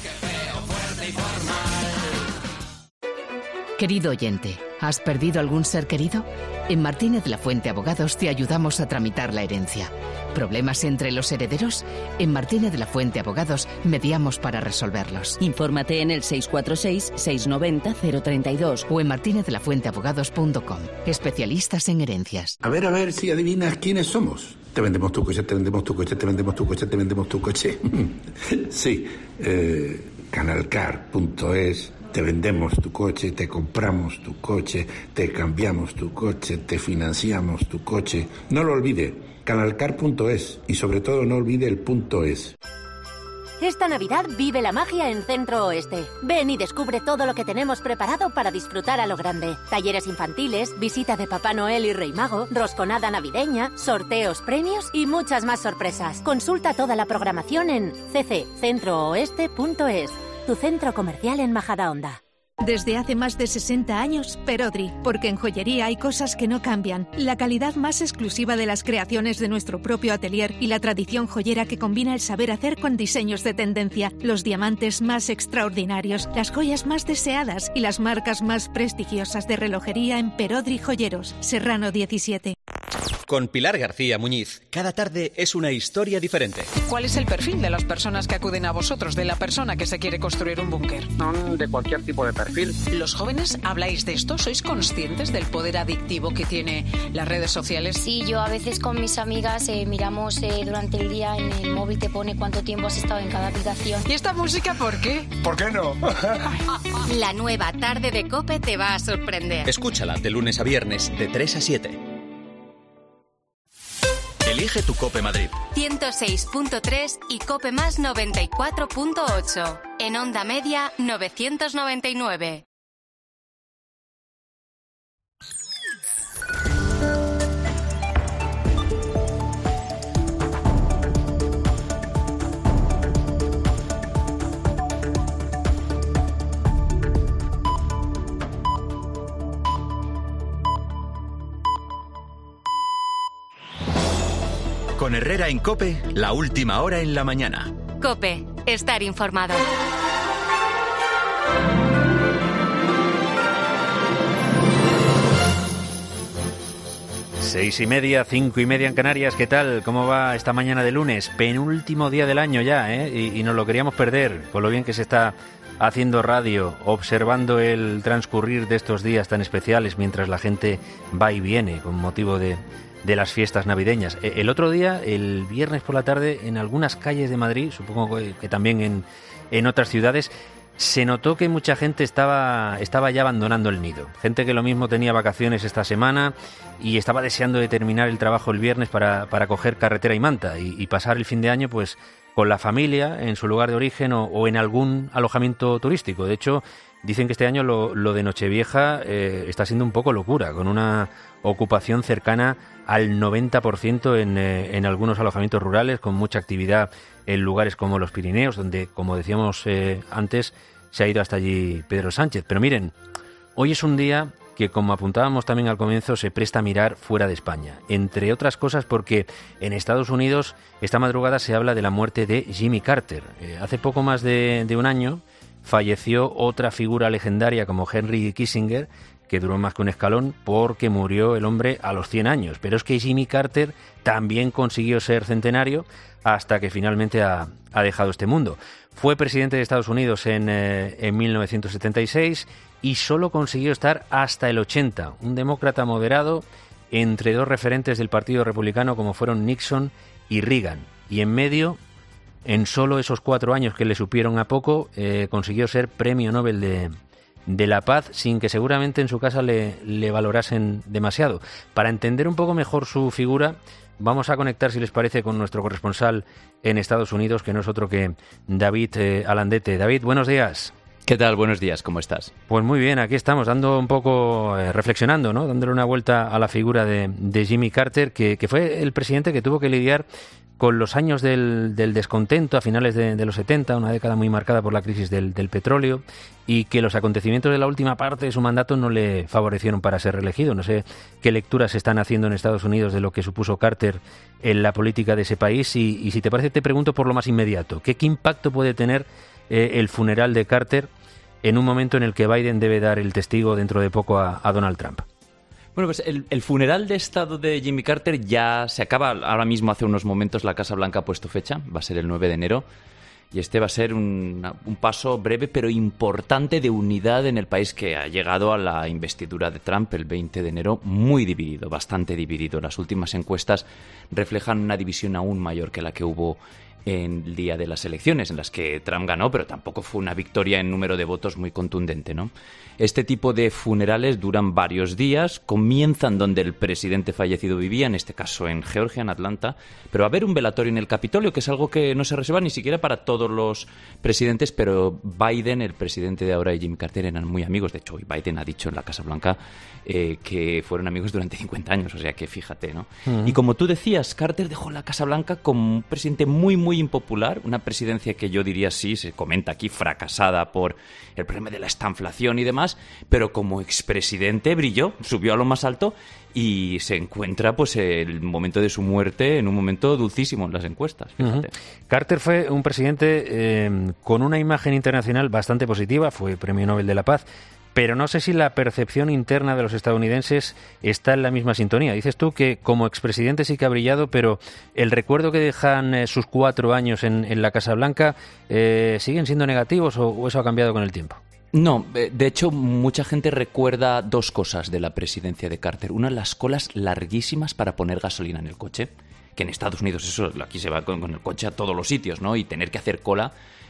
Querido oyente, ¿has perdido algún ser querido? En Martínez La Fuente Abogados te ayudamos a tramitar la herencia. ¿Problemas entre los herederos? En Martínez La Fuente Abogados mediamos para resolverlos. Infórmate en el seis cuatro seis, seis nueve cero, cero tres dos o en martínez la fuente abogados punto com. Especialistas en herencias. A ver, a ver si adivinas quiénes somos. Te vendemos tu coche, te vendemos tu coche, te vendemos tu coche, te vendemos tu coche. Sí, eh, canalcar punto es. Te vendemos tu coche, te compramos tu coche, te cambiamos tu coche, te financiamos tu coche. No lo olvide, canalcar punto es y sobre todo no olvide el punto es. Esta Navidad vive la magia en Centro Oeste. Ven y descubre todo lo que tenemos preparado para disfrutar a lo grande. Talleres infantiles, visita de Papá Noel y Rey Mago, rosconada navideña, sorteos, premios y muchas más sorpresas. Consulta toda la programación en c c centro oeste punto es. Tu centro comercial en Majadahonda. Desde hace más de sesenta años, Perodri, porque en joyería hay cosas que no cambian. La calidad más exclusiva de las creaciones de nuestro propio atelier y la tradición joyera que combina el saber hacer con diseños de tendencia, los diamantes más extraordinarios, las joyas más deseadas y las marcas más prestigiosas de relojería en Perodri Joyeros, Serrano diecisiete. Con Pilar García Muñiz, cada tarde es una historia diferente. ¿Cuál es el perfil de las personas que acuden a vosotros, de la persona que se quiere construir un búnker? Son de cualquier tipo de perfil. ¿Los jóvenes habláis de esto? ¿Sois conscientes del poder adictivo que tiene las redes sociales? Sí, yo a veces con mis amigas eh, miramos eh, durante el día en el móvil, te pone cuánto tiempo has estado en cada aplicación. ¿Y esta música por qué? ¿Por qué no? La nueva tarde de COPE te va a sorprender. Escúchala de lunes a viernes de tres a siete. Elige tu COPE Madrid. ciento seis punto tres y COPE Más noventa y cuatro punto ocho. En onda media novecientos noventa y nueve. Con Herrera en COPE, la última hora en la mañana. COPE, estar informado. Seis y media, cinco y media en Canarias. ¿Qué tal? ¿Cómo va esta mañana de lunes? Penúltimo día del año ya, ¿eh? Y, y nos lo queríamos perder, con lo bien que se está haciendo radio, observando el transcurrir de estos días tan especiales mientras la gente va y viene con motivo de, de las fiestas navideñas. El otro día, el viernes por la tarde, en algunas calles de Madrid, supongo que, que también en, en otras ciudades, se notó que mucha gente estaba, estaba ya abandonando el nido. Gente que lo mismo tenía vacaciones esta semana y estaba deseando de terminar el trabajo el viernes para, para coger carretera y manta y, y pasar el fin de año pues con la familia en su lugar de origen o, o en algún alojamiento turístico. De hecho, dicen que este año lo, lo de Nochevieja eh, está siendo un poco locura, con una ocupación cercana al noventa por ciento en, eh, en algunos alojamientos rurales, con mucha actividad en lugares como los Pirineos, donde, como decíamos eh, antes, se ha ido hasta allí Pedro Sánchez. Pero miren, hoy es un día que, como apuntábamos también al comienzo, se presta a mirar fuera de España. Entre otras cosas porque en Estados Unidos esta madrugada se habla de la muerte de Jimmy Carter. Eh, hace poco más de, de un año falleció otra figura legendaria como Henry Kissinger, que duró más que un escalón porque murió el hombre a los cien años. Pero es que Jimmy Carter también consiguió ser centenario hasta que finalmente ha, ha dejado este mundo. Fue presidente de Estados Unidos en, eh, en mil novecientos setenta y seis y solo consiguió estar hasta el ochenta. Un demócrata moderado entre dos referentes del Partido Republicano como fueron Nixon y Reagan. Y en medio, en solo esos cuatro años que le supieron a poco, eh, consiguió ser Premio Nobel de, de la Paz sin que seguramente en su casa le, le valorasen demasiado. Para entender un poco mejor su figura, vamos a conectar, si les parece, con nuestro corresponsal en Estados Unidos, que no es otro que David eh, Alandete. David, buenos días. ¿Qué tal? Buenos días, ¿cómo estás? Pues muy bien, aquí estamos dando un poco, eh, reflexionando, ¿no? Dándole una vuelta a la figura de, de Jimmy Carter, que, que fue el presidente que tuvo que lidiar con los años del, del descontento a finales de, de los setenta, una década muy marcada por la crisis del, del petróleo, y que los acontecimientos de la última parte de su mandato no le favorecieron para ser reelegido. No sé qué lecturas se están haciendo en Estados Unidos de lo que supuso Carter en la política de ese país, y, y si te parece te pregunto por lo más inmediato, ¿qué, qué impacto puede tener eh, el funeral de Carter en un momento en el que Biden debe dar el testigo dentro de poco a, a Donald Trump? Bueno, pues el, el funeral de Estado de Jimmy Carter ya se acaba. Ahora mismo, hace unos momentos, la Casa Blanca ha puesto fecha. Va a ser el nueve de enero. Y este va a ser un, un paso breve pero importante de unidad en el país, que ha llegado a la investidura de Trump el veinte de enero muy dividido, bastante dividido. Las últimas encuestas reflejan una división aún mayor que la que hubo en el día de las elecciones, en las que Trump ganó, pero tampoco fue una victoria en número de votos muy contundente, ¿no? Este tipo de funerales duran varios días, comienzan donde el presidente fallecido vivía, en este caso en Georgia, en Atlanta, pero va a haber un velatorio en el Capitolio, que es algo que no se reserva ni siquiera para todos los presidentes, pero Biden, el presidente de ahora, y Jimmy Carter eran muy amigos. De hecho, hoy Biden ha dicho en la Casa Blanca eh, que fueron amigos durante cincuenta años, o sea que fíjate, ¿no? Uh-huh. Y como tú decías, Carter dejó la Casa Blanca como un presidente muy, muy impopular, una presidencia que yo diría, sí, se comenta aquí, fracasada por el problema de la estanflación y demás, pero como expresidente brilló, subió a lo más alto y se encuentra pues el momento de su muerte en un momento dulcísimo en las encuestas. Fíjate. Uh-huh. Carter fue un presidente eh, con una imagen internacional bastante positiva, fue Premio Nobel de la Paz, pero no sé si la percepción interna de los estadounidenses está en la misma sintonía. Dices tú que como expresidente sí que ha brillado, pero el recuerdo que dejan eh, sus cuatro años en, en la Casa Blanca, eh, ¿siguen siendo negativos o, o eso ha cambiado con el tiempo? No, de hecho, mucha gente recuerda dos cosas de la presidencia de Carter. Una, las colas larguísimas para poner gasolina en el coche, que en Estados Unidos eso, aquí se va con, con el coche a todos los sitios, ¿no? Y tener que hacer cola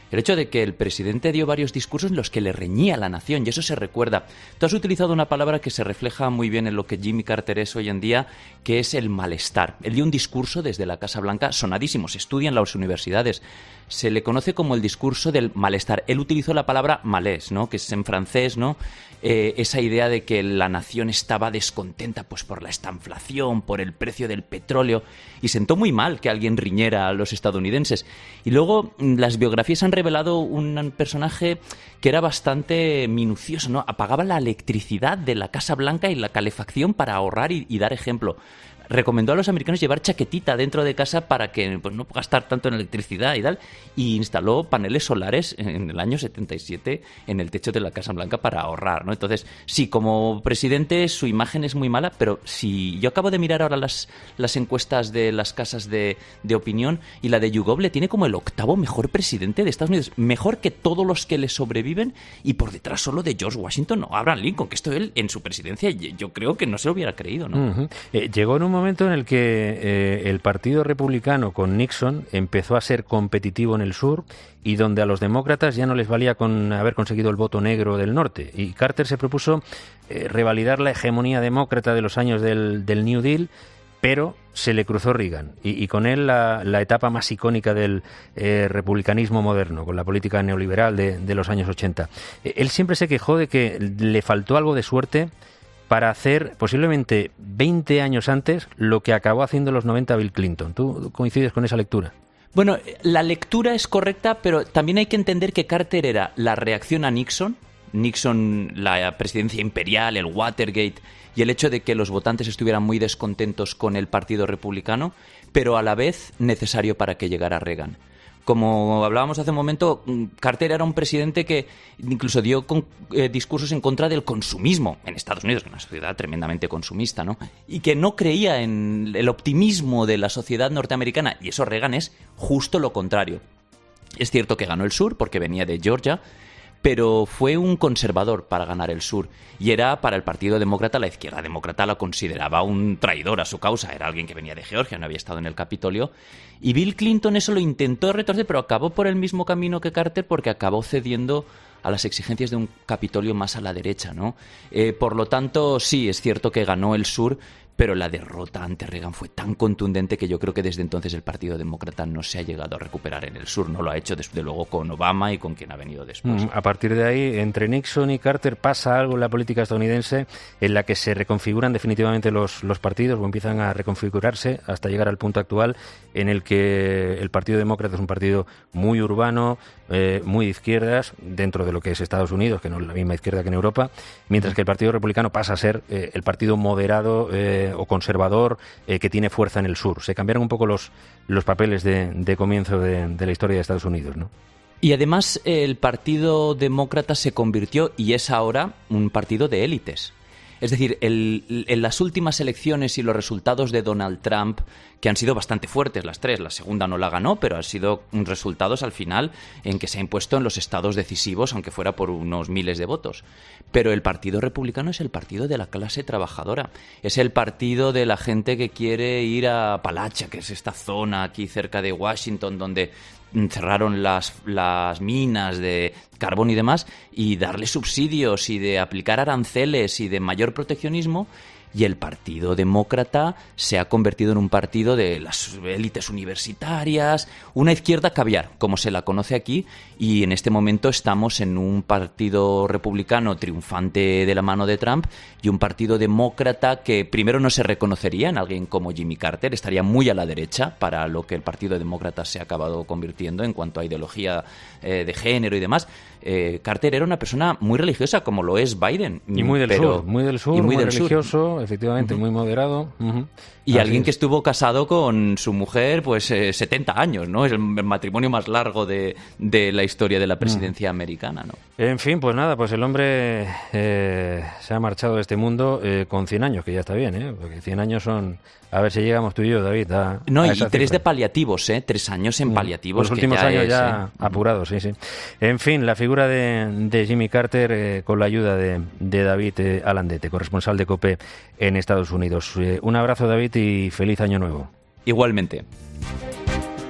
El hecho de que el presidente dio varios discursos en los que le reñía a la nación, y eso se recuerda. Tú has utilizado una palabra que se refleja muy bien en lo que Jimmy Carter es hoy en día, que es el malestar. Él dio un discurso desde la Casa Blanca sonadísimo, se estudia en las universidades. Se le conoce como el discurso del malestar. Él utilizó la palabra malaise, ¿no? Que es en francés, ¿no? Eh, esa idea de que la nación estaba descontenta pues por la estanflación, por el precio del petróleo, y sentó muy mal que alguien riñera a los estadounidenses. Y luego las biografías han revelado un personaje que era bastante minucioso, ¿no? Apagaba la electricidad de la Casa Blanca y la calefacción para ahorrar y, y dar ejemplo. Recomendó a los americanos llevar chaquetita dentro de casa para que pues, no gastar tanto en electricidad y tal, y instaló paneles solares en el año setenta y siete en el techo de la Casa Blanca para ahorrar, ¿no? Entonces, sí, como presidente su imagen es muy mala, pero si yo acabo de mirar ahora las, las encuestas de las casas de, de opinión, y la de YouGov le tiene como el octavo mejor presidente de Estados Unidos, mejor que todos los que le sobreviven, y por detrás solo de George Washington o Abraham Lincoln, que esto él en su presidencia yo creo que no se lo hubiera creído, ¿no? Uh-huh. eh, llegó en un momento en el que eh, el Partido Republicano con Nixon empezó a ser competitivo en el sur, y donde a los demócratas ya no les valía con haber conseguido el voto negro del norte, y Carter se propuso eh, revalidar la hegemonía demócrata de los años del, del New Deal, pero se le cruzó Reagan, y, y con él la, la etapa más icónica del eh, republicanismo moderno, con la política neoliberal de, de los años ochenta. Eh, él siempre se quejó de que le faltó algo de suerte para hacer posiblemente veinte años antes lo que acabó haciendo en los noventa Bill Clinton. ¿Tú coincides con esa lectura? Bueno, la lectura es correcta, pero también hay que entender que Carter era la reacción a Nixon, Nixon, la presidencia imperial, el Watergate, y el hecho de que los votantes estuvieran muy descontentos con el Partido Republicano, pero a la vez necesario para que llegara Reagan. Como hablábamos hace un momento, Carter era un presidente que incluso dio con, eh, discursos en contra del consumismo en Estados Unidos, que es una sociedad tremendamente consumista, ¿no? Y que no creía en el optimismo de la sociedad norteamericana, y eso Reagan es justo lo contrario. Es cierto que ganó el sur porque venía de Georgia, pero fue un conservador para ganar el sur, y era para el Partido Demócrata, la izquierda demócrata la consideraba un traidor a su causa, era alguien que venía de Georgia, no había estado en el Capitolio, y Bill Clinton eso lo intentó retorcer, pero acabó por el mismo camino que Carter, porque acabó cediendo a las exigencias de un Capitolio más a la derecha, ¿no? Eh, por lo tanto, sí, es cierto que ganó el sur, pero la derrota ante Reagan fue tan contundente que yo creo que desde entonces el Partido Demócrata no se ha llegado a recuperar en el sur. No lo ha hecho desde luego con Obama y con quien ha venido después. Mm, a partir de ahí, entre Nixon y Carter pasa algo en la política estadounidense en la que se reconfiguran definitivamente los, los partidos, o empiezan a reconfigurarse hasta llegar al punto actual en el que el Partido Demócrata es un partido muy urbano, eh, muy de izquierdas, dentro de lo que es Estados Unidos, que no es la misma izquierda que en Europa, mientras que el Partido Republicano pasa a ser eh, el partido moderado eh, o conservador eh, que tiene fuerza en el sur. Se cambiaron un poco los, los papeles de, de comienzo de, de la historia de Estados Unidos, ¿no? Y además el Partido Demócrata se convirtió, y es ahora, un partido de élites. Es decir, el, en las últimas elecciones y los resultados de Donald Trump, que han sido bastante fuertes las tres, la segunda no la ganó, pero han sido resultados al final en que se ha impuesto en los estados decisivos, aunque fuera por unos miles de votos. Pero el Partido Republicano es el partido de la clase trabajadora, es el partido de la gente que quiere ir a Appalachia, que es esta zona aquí cerca de Washington, donde cerraron las, las minas de carbón y demás, y darle subsidios y de aplicar aranceles y de mayor proteccionismo. Y el Partido Demócrata se ha convertido en un partido de las élites universitarias, una izquierda caviar, como se la conoce aquí, y en este momento estamos en un partido republicano triunfante de la mano de Trump y un partido demócrata que primero no se reconocería en alguien como Jimmy Carter, estaría muy a la derecha para lo que el Partido Demócrata se ha acabado convirtiendo en cuanto a ideología eh, de género y demás. Eh, Carter era una persona muy religiosa, como lo es Biden. Y muy del pero, sur, muy del sur, y muy, muy del religioso, sur. Efectivamente, uh-huh. muy moderado. Uh-huh. Y Así alguien es. que estuvo casado con su mujer pues eh, setenta años, ¿no? Es el matrimonio más largo de, de la historia de la presidencia uh-huh. americana, ¿no? En fin, pues nada, pues el hombre eh, se ha marchado de este mundo eh, con cien años, que ya está bien, ¿eh? Porque cien años son... A ver si llegamos tú y yo, David, a, No, a y esa tres cifra. de paliativos, ¿eh? Tres años en paliativos. Los últimos que ya años es, ya ¿eh? apurados, sí, sí. En fin, la figura de, de Jimmy Carter eh, con la ayuda de, de David eh, Alandete, corresponsal de COPE en Estados Unidos. Eh, un abrazo, David, y feliz año nuevo. Igualmente.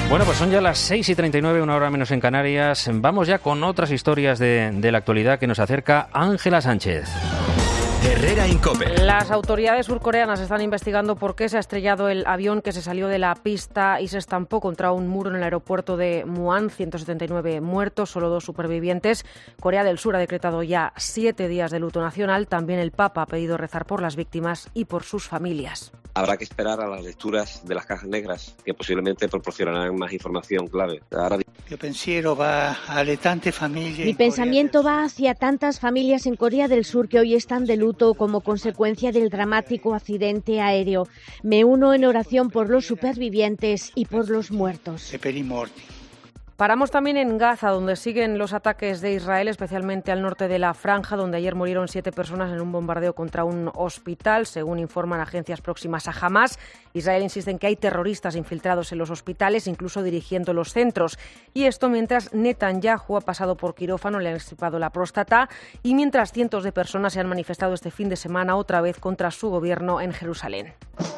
Bueno, pues son ya las seis y treinta y nueve, una hora menos en Canarias. Vamos ya con otras historias de, de la actualidad que nos acerca Ángela Sánchez. Herrera Incope. Las autoridades surcoreanas están investigando por qué se ha estrellado el avión que se salió de la pista y se estampó contra un muro en el aeropuerto de Muan. ciento setenta y nueve muertos, solo dos supervivientes. Corea del Sur ha decretado ya siete días de luto nacional. También el Papa ha pedido rezar por las víctimas y por sus familias. Habrá que esperar a las lecturas de las cajas negras, que posiblemente proporcionarán más información clave. Ahora... Mi pensiero va a tantas familias. Mi pensamiento va hacia tantas familias en Corea del Sur que hoy están de luto como consecuencia del dramático accidente aéreo. Me uno en oración por los supervivientes y por los muertos. Paramos también en Gaza, donde siguen los ataques de Israel, especialmente al norte de la franja, donde ayer murieron siete personas en un bombardeo contra un hospital, según informan agencias próximas a Hamás. Israel insiste en que hay terroristas infiltrados en los hospitales, incluso dirigiendo los centros. Y esto mientras Netanyahu ha pasado por quirófano, le han extirpado la próstata, y mientras cientos de personas se han manifestado este fin de semana otra vez contra su gobierno en Jerusalén.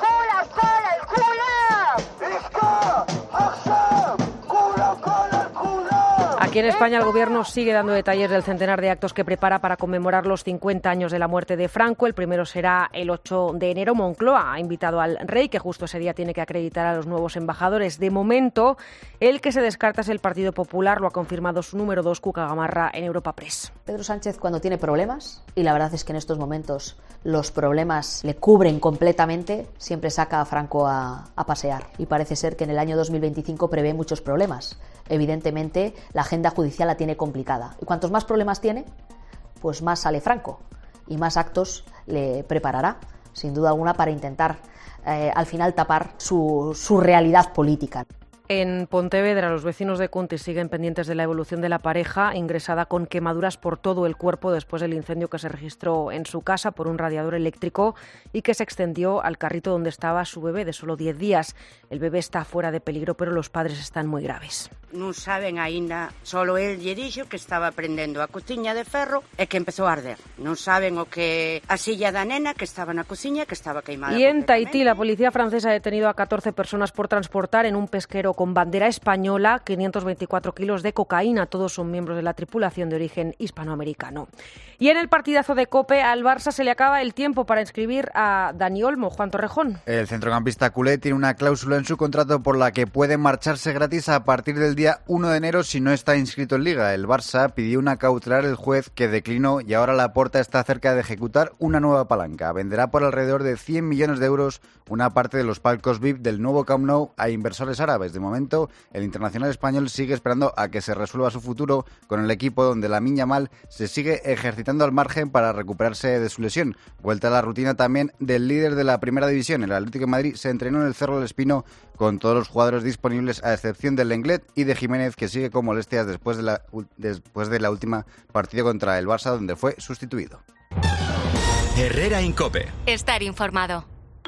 Aquí en España el Gobierno sigue dando detalles del centenar de actos que prepara para conmemorar los cincuenta años de la muerte de Franco. El primero será el ocho de enero. Moncloa ha invitado al rey, que justo ese día tiene que acreditar a los nuevos embajadores. De momento, el que se descarta es el Partido Popular, lo ha confirmado su número dos, Cuca Gamarra, en Europa Press. Pedro Sánchez, cuando tiene problemas, y la verdad es que en estos momentos los problemas le cubren completamente, siempre saca a Franco a, a pasear. Y parece ser que en el año dos mil veinticinco prevé muchos problemas. Evidentemente, la agenda judicial la tiene complicada. Y cuantos más problemas tiene, pues más sale Franco y más actos le preparará, sin duda alguna, para intentar eh, al final tapar su, su realidad política. En Pontevedra, los vecinos de Cuntis siguen pendientes de la evolución de la pareja, ingresada con quemaduras por todo el cuerpo después del incendio que se registró en su casa por un radiador eléctrico y que se extendió al carrito donde estaba su bebé de solo diez días. El bebé está fuera de peligro, pero los padres están muy graves. Non saben aínda, solo el lle dixo que estaba prendendo a cociña de ferro e que empezou a arder. Non saben o que a silla da nena que estaba na cociña que estaba queimada. Y en Tahití, la policía francesa ha detenido a catorce personas por transportar en un pesquero con bandera española quinientos veinticuatro kilos de cocaína. Todos son miembros de la tripulación de origen hispanoamericano. Y en el partidazo de COPE, al Barça se le acaba el tiempo para inscribir a Dani Olmo. Juan Torrejón. El centrocampista culé tiene una cláusula en su contrato por la que puede marcharse gratis a partir del día uno de enero si no está inscrito en Liga. El Barça pidió una cautelar el juez que declinó y ahora Laporta está cerca de ejecutar una nueva palanca. Venderá por alrededor de cien millones de euros una parte de los palcos V I P del nuevo Camp Nou a inversores árabes. De momento, el internacional español sigue esperando a que se resuelva su futuro con el equipo, donde Lamine Yamal se sigue ejercitando al margen para recuperarse de su lesión. Vuelta a la rutina también del líder de la Primera División. El Atlético de Madrid se entrenó en el Cerro del Espino con todos los jugadores disponibles, a excepción del Lenglet y de Jiménez, que sigue con molestias después de la, después de la última partida contra el Barça, donde fue sustituido. Herrera Incope. Estar informado.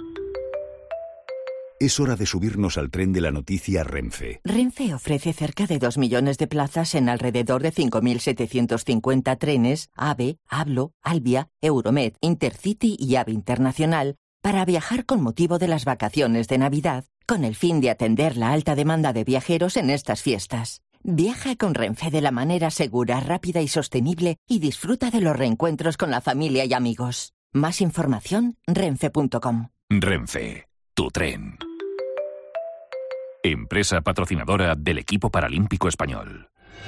Es hora de subirnos al tren de la noticia Renfe. Renfe ofrece cerca de dos millones de plazas en alrededor de cinco mil setecientos cincuenta trenes AVE, Hablo, Albia, Euromed, Intercity y AVE Internacional para viajar con motivo de las vacaciones de Navidad, con el fin de atender la alta demanda de viajeros en estas fiestas. Viaja con Renfe de la manera segura, rápida y sostenible y disfruta de los reencuentros con la familia y amigos. Más información, renfe punto com. Renfe, tu tren. Empresa patrocinadora del equipo paralímpico español.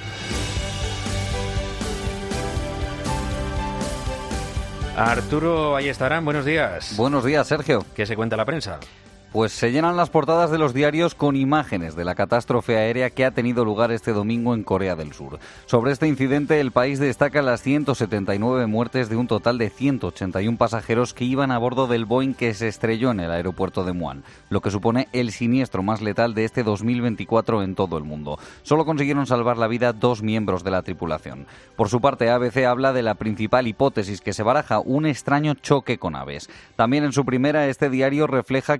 Arturo Ayestarán, buenos días. Buenos días, Sergio. ¿Qué se cuenta la prensa? Pues se llenan las portadas de los diarios con imágenes de la catástrofe aérea que ha tenido lugar este domingo en Corea del Sur. Sobre este incidente, el país destaca las ciento setenta y nueve muertes de un total de ciento ochenta y uno pasajeros que iban a bordo del Boeing que se estrelló en el aeropuerto de Muan, lo que supone el siniestro más letal de este dos mil veinticuatro en todo el mundo. Solo consiguieron salvar la vida dos miembros de la tripulación. Por su parte, A B C habla de la principal hipótesis que se baraja, un extraño choque con aves. También en su primera, este diario refleja que la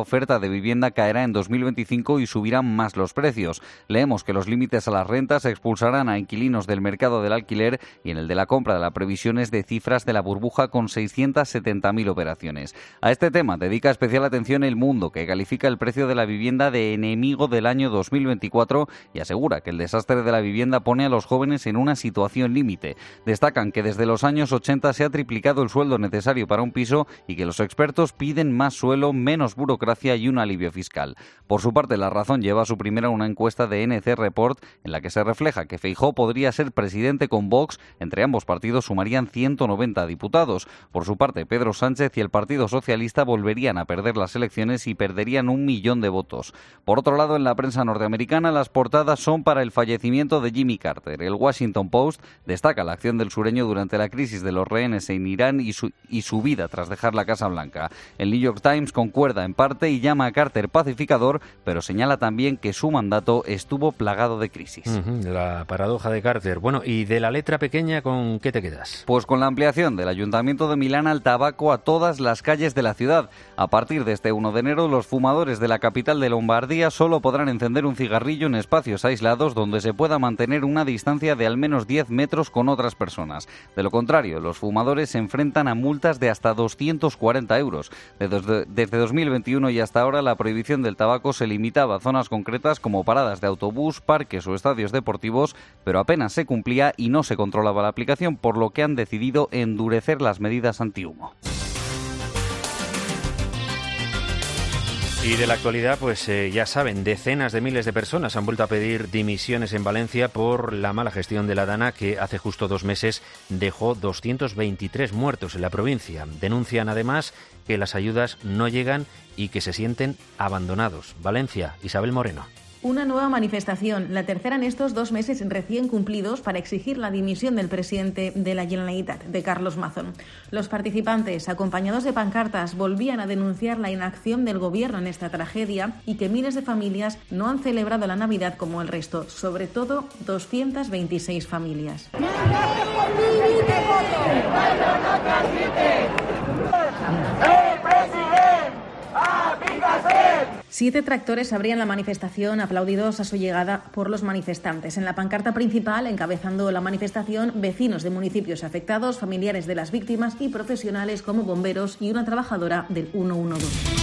oferta de vivienda caerá en dos mil veinticinco y subirán más los precios. Leemos que los límites a las rentas expulsarán a inquilinos del mercado del alquiler y en el de la compra de la previsión es de cifras de la burbuja con seiscientas setenta mil operaciones. A este tema dedica especial atención El Mundo, que califica el precio de la vivienda de enemigo del año dos mil veinticuatro y asegura que el desastre de la vivienda pone a los jóvenes en una situación límite. Destacan que desde los años ochenta se ha triplicado el sueldo necesario para un piso y que los expertos piden más suelo, menos burocracia y un alivio fiscal. Por su parte, La Razón lleva a su primera una encuesta de N C Report en la que se refleja que Feijóo podría ser presidente con Vox. Entre ambos partidos sumarían ciento noventa diputados. Por su parte, Pedro Sánchez y el Partido Socialista volverían a perder las elecciones y perderían un millón de votos. Por otro lado, en la prensa norteamericana, las portadas son para el fallecimiento de Jimmy Carter. El Washington Post destaca la acción del sureño durante la crisis de los rehenes en Irán y su, y su vida tras dejar la Casa Blanca. El New York Times concuerda en parte y llama a Carter pacificador, pero señala también que su mandato estuvo plagado de crisis. Uh-huh, la paradoja de Carter. Bueno, y de la letra pequeña, ¿con qué te quedas? Pues con la ampliación del Ayuntamiento de Milán al tabaco a todas las calles de la ciudad. A partir de este uno de enero, los fumadores de la capital de Lombardía solo podrán encender un cigarrillo en espacios aislados donde se pueda mantener una distancia de al menos diez metros con otras personas. De lo contrario, los fumadores se enfrentan a multas de hasta doscientos cuarenta euros. Desde, desde dos mil veintiuno y hasta ahora, la prohibición del tabaco se limitaba a zonas concretas como paradas de autobús, parques o estadios deportivos, pero apenas se cumplía y no se controlaba la aplicación, por lo que han decidido endurecer las medidas antihumo. Y de la actualidad, pues eh, ya saben, decenas de miles de personas han vuelto a pedir dimisiones en Valencia por la mala gestión de la DANA, que hace justo dos meses dejó doscientos veintitrés muertos en la provincia. Denuncian además que las ayudas no llegan y que se sienten abandonados. Valencia, Isabel Moreno. Una nueva manifestación, la tercera en estos dos meses recién cumplidos, para exigir la dimisión del presidente de la Generalitat, de Carlos Mazón. Los participantes, acompañados de pancartas, volvían a denunciar la inacción del gobierno en esta tragedia y que miles de familias no han celebrado la Navidad como el resto, sobre todo doscientas veintiséis familias. Siete tractores abrían la manifestación, aplaudidos a su llegada por los manifestantes. En la pancarta principal, encabezando la manifestación, vecinos de municipios afectados, familiares de las víctimas y profesionales como bomberos y una trabajadora del ciento doce.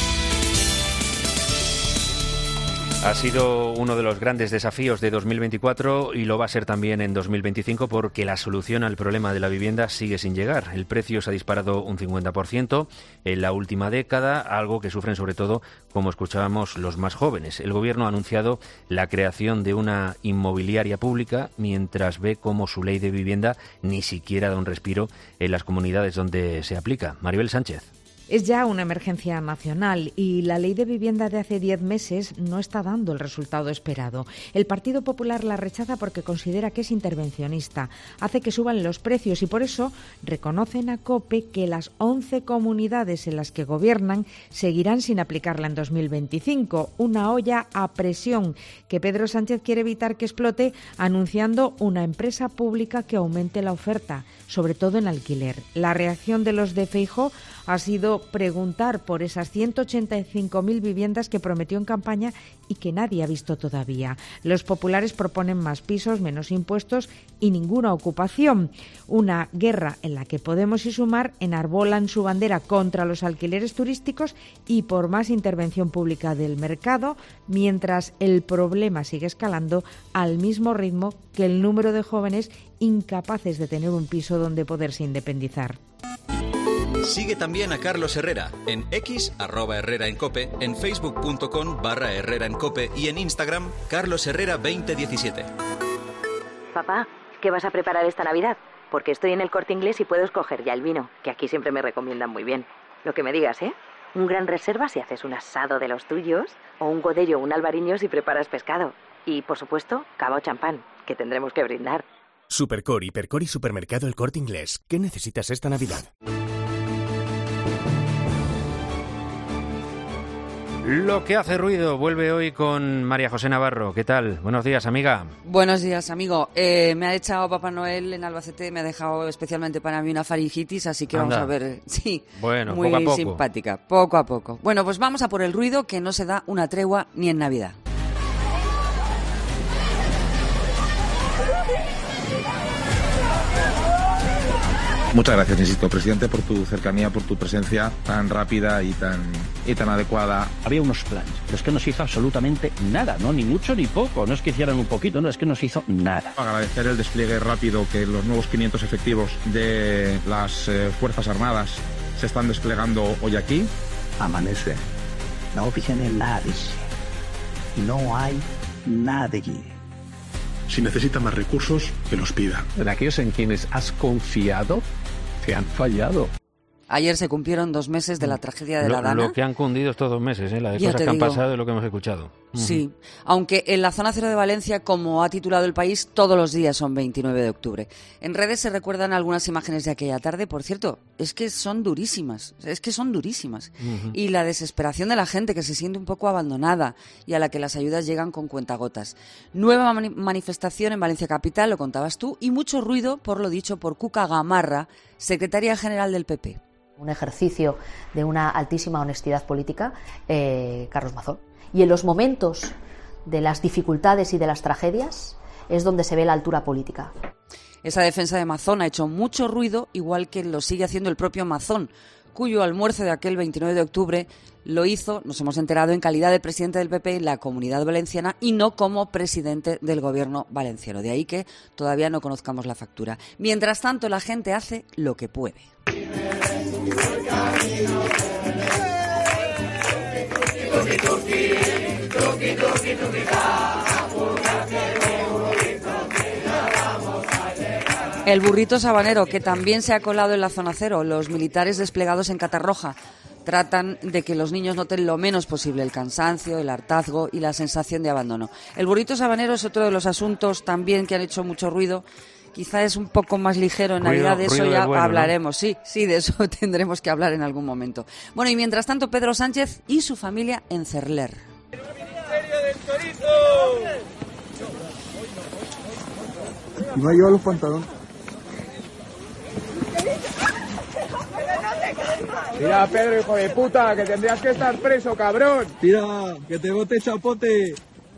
Ha sido uno de los grandes desafíos de dos mil veinticuatro y lo va a ser también en dos mil veinticinco, porque la solución al problema de la vivienda sigue sin llegar. El precio se ha disparado un cincuenta por ciento en la última década, algo que sufren sobre todo, como escuchábamos, los más jóvenes. El Gobierno ha anunciado la creación de una inmobiliaria pública, mientras ve cómo su ley de vivienda ni siquiera da un respiro en las comunidades donde se aplica. Maribel Sánchez. Es ya una emergencia nacional y la ley de vivienda de hace diez meses no está dando el resultado esperado. El Partido Popular la rechaza porque considera que es intervencionista, hace que suban los precios y por eso reconocen a COPE que las once comunidades en las que gobiernan seguirán sin aplicarla en dos mil veinticinco. Una olla a presión que Pedro Sánchez quiere evitar que explote, anunciando una empresa pública que aumente la oferta, sobre todo en alquiler. La reacción de los de Feijóo ha sido preguntar por esas ciento ochenta y cinco mil viviendas que prometió en campaña y que nadie ha visto todavía. Los populares proponen más pisos, menos impuestos y ninguna ocupación. Una guerra en la que Podemos y Sumar enarbolan su bandera contra los alquileres turísticos y por más intervención pública del mercado, mientras el problema sigue escalando al mismo ritmo que el número de jóvenes incapaces de tener un piso donde poderse independizar. Sigue también a Carlos Herrera en X, arroba Herrera en Cope, en facebook.com barra Herrera en Cope y en Instagram, Carlos Herrera veinte diecisiete. Papá, ¿qué vas a preparar esta Navidad? Porque estoy en el Corte Inglés y puedo escoger ya el vino, que aquí siempre me recomiendan muy bien. Lo que me digas, ¿eh? Un Gran Reserva si haces un asado de los tuyos, o un Godello o un Albariño si preparas pescado. Y, por supuesto, cava o champán, que tendremos que brindar. Supercor, Hipercor y Supermercado El Corte Inglés. ¿Qué necesitas esta Navidad? Lo que hace ruido vuelve hoy con María José Navarro. ¿Qué tal? Buenos días, amiga. Buenos días, amigo. Eh, me ha echado Papá Noel en Albacete, me ha dejado especialmente para mí una faringitis, así que Anda. vamos a ver. Sí, bueno, muy poco a poco. simpática, poco a poco. Bueno, pues vamos a por el ruido, que no se da una tregua ni en Navidad. Muchas gracias, insisto, presidente, por tu cercanía, por tu presencia tan rápida y tan y tan adecuada. Había unos planes, pero es que no se hizo absolutamente nada, ¿no? Ni mucho ni poco, no es que hicieran un poquito, no, es que no se hizo nada. Agradecer el despliegue rápido que los nuevos quinientos efectivos de las eh, Fuerzas Armadas se están desplegando hoy aquí. Amanece, la oficina es nadie, no hay nadie. Si necesita más recursos, que los pida. En aquellos en quienes has confiado, te han fallado. Ayer se cumplieron dos meses de la tragedia de lo, la Dana. Lo que han cundido estos dos meses, ¿eh? La de ya cosas que digo. han pasado y lo que hemos escuchado. Sí, uh-huh. Aunque en la zona cero de Valencia, como ha titulado El País, todos los días son veintinueve de octubre. En redes se recuerdan algunas imágenes de aquella tarde, por cierto, es que son durísimas, es que son durísimas. Uh-huh. Y la desesperación de la gente que se siente un poco abandonada y a la que las ayudas llegan con cuentagotas. Nueva mani- manifestación en Valencia Capital, lo contabas tú, y mucho ruido por lo dicho por Cuca Gamarra, secretaria general del P P. Un ejercicio de una altísima honestidad política, eh, Carlos Mazón. Y en los momentos de las dificultades y de las tragedias es donde se ve la altura política. Esa defensa de Mazón ha hecho mucho ruido, igual que lo sigue haciendo el propio Mazón, cuyo almuerzo de aquel veintinueve de octubre lo hizo, nos hemos enterado, en calidad de presidente del P P en la Comunidad Valenciana y no como presidente del gobierno valenciano. De ahí que todavía no conozcamos la factura. Mientras tanto, la gente hace lo que puede. El burrito sabanero, que también se ha colado en la zona cero. Los militares desplegados en Catarroja tratan de que los niños noten lo menos posible el cansancio, el hartazgo y la sensación de abandono. El burrito sabanero es otro de los asuntos también que han hecho mucho ruido. Quizá es un poco más ligero en ruido, Navidad, de eso ya bueno, hablaremos. ¿no? Sí, sí, de eso tendremos que hablar en algún momento. Bueno, y mientras tanto, Pedro Sánchez y su familia en Cerler. ¡El Ministerio del Chorizo! No lleva los pantalones. Mira, Pedro, hijo de puta, que tendrías que estar preso, cabrón. Tira, que te bote chapote.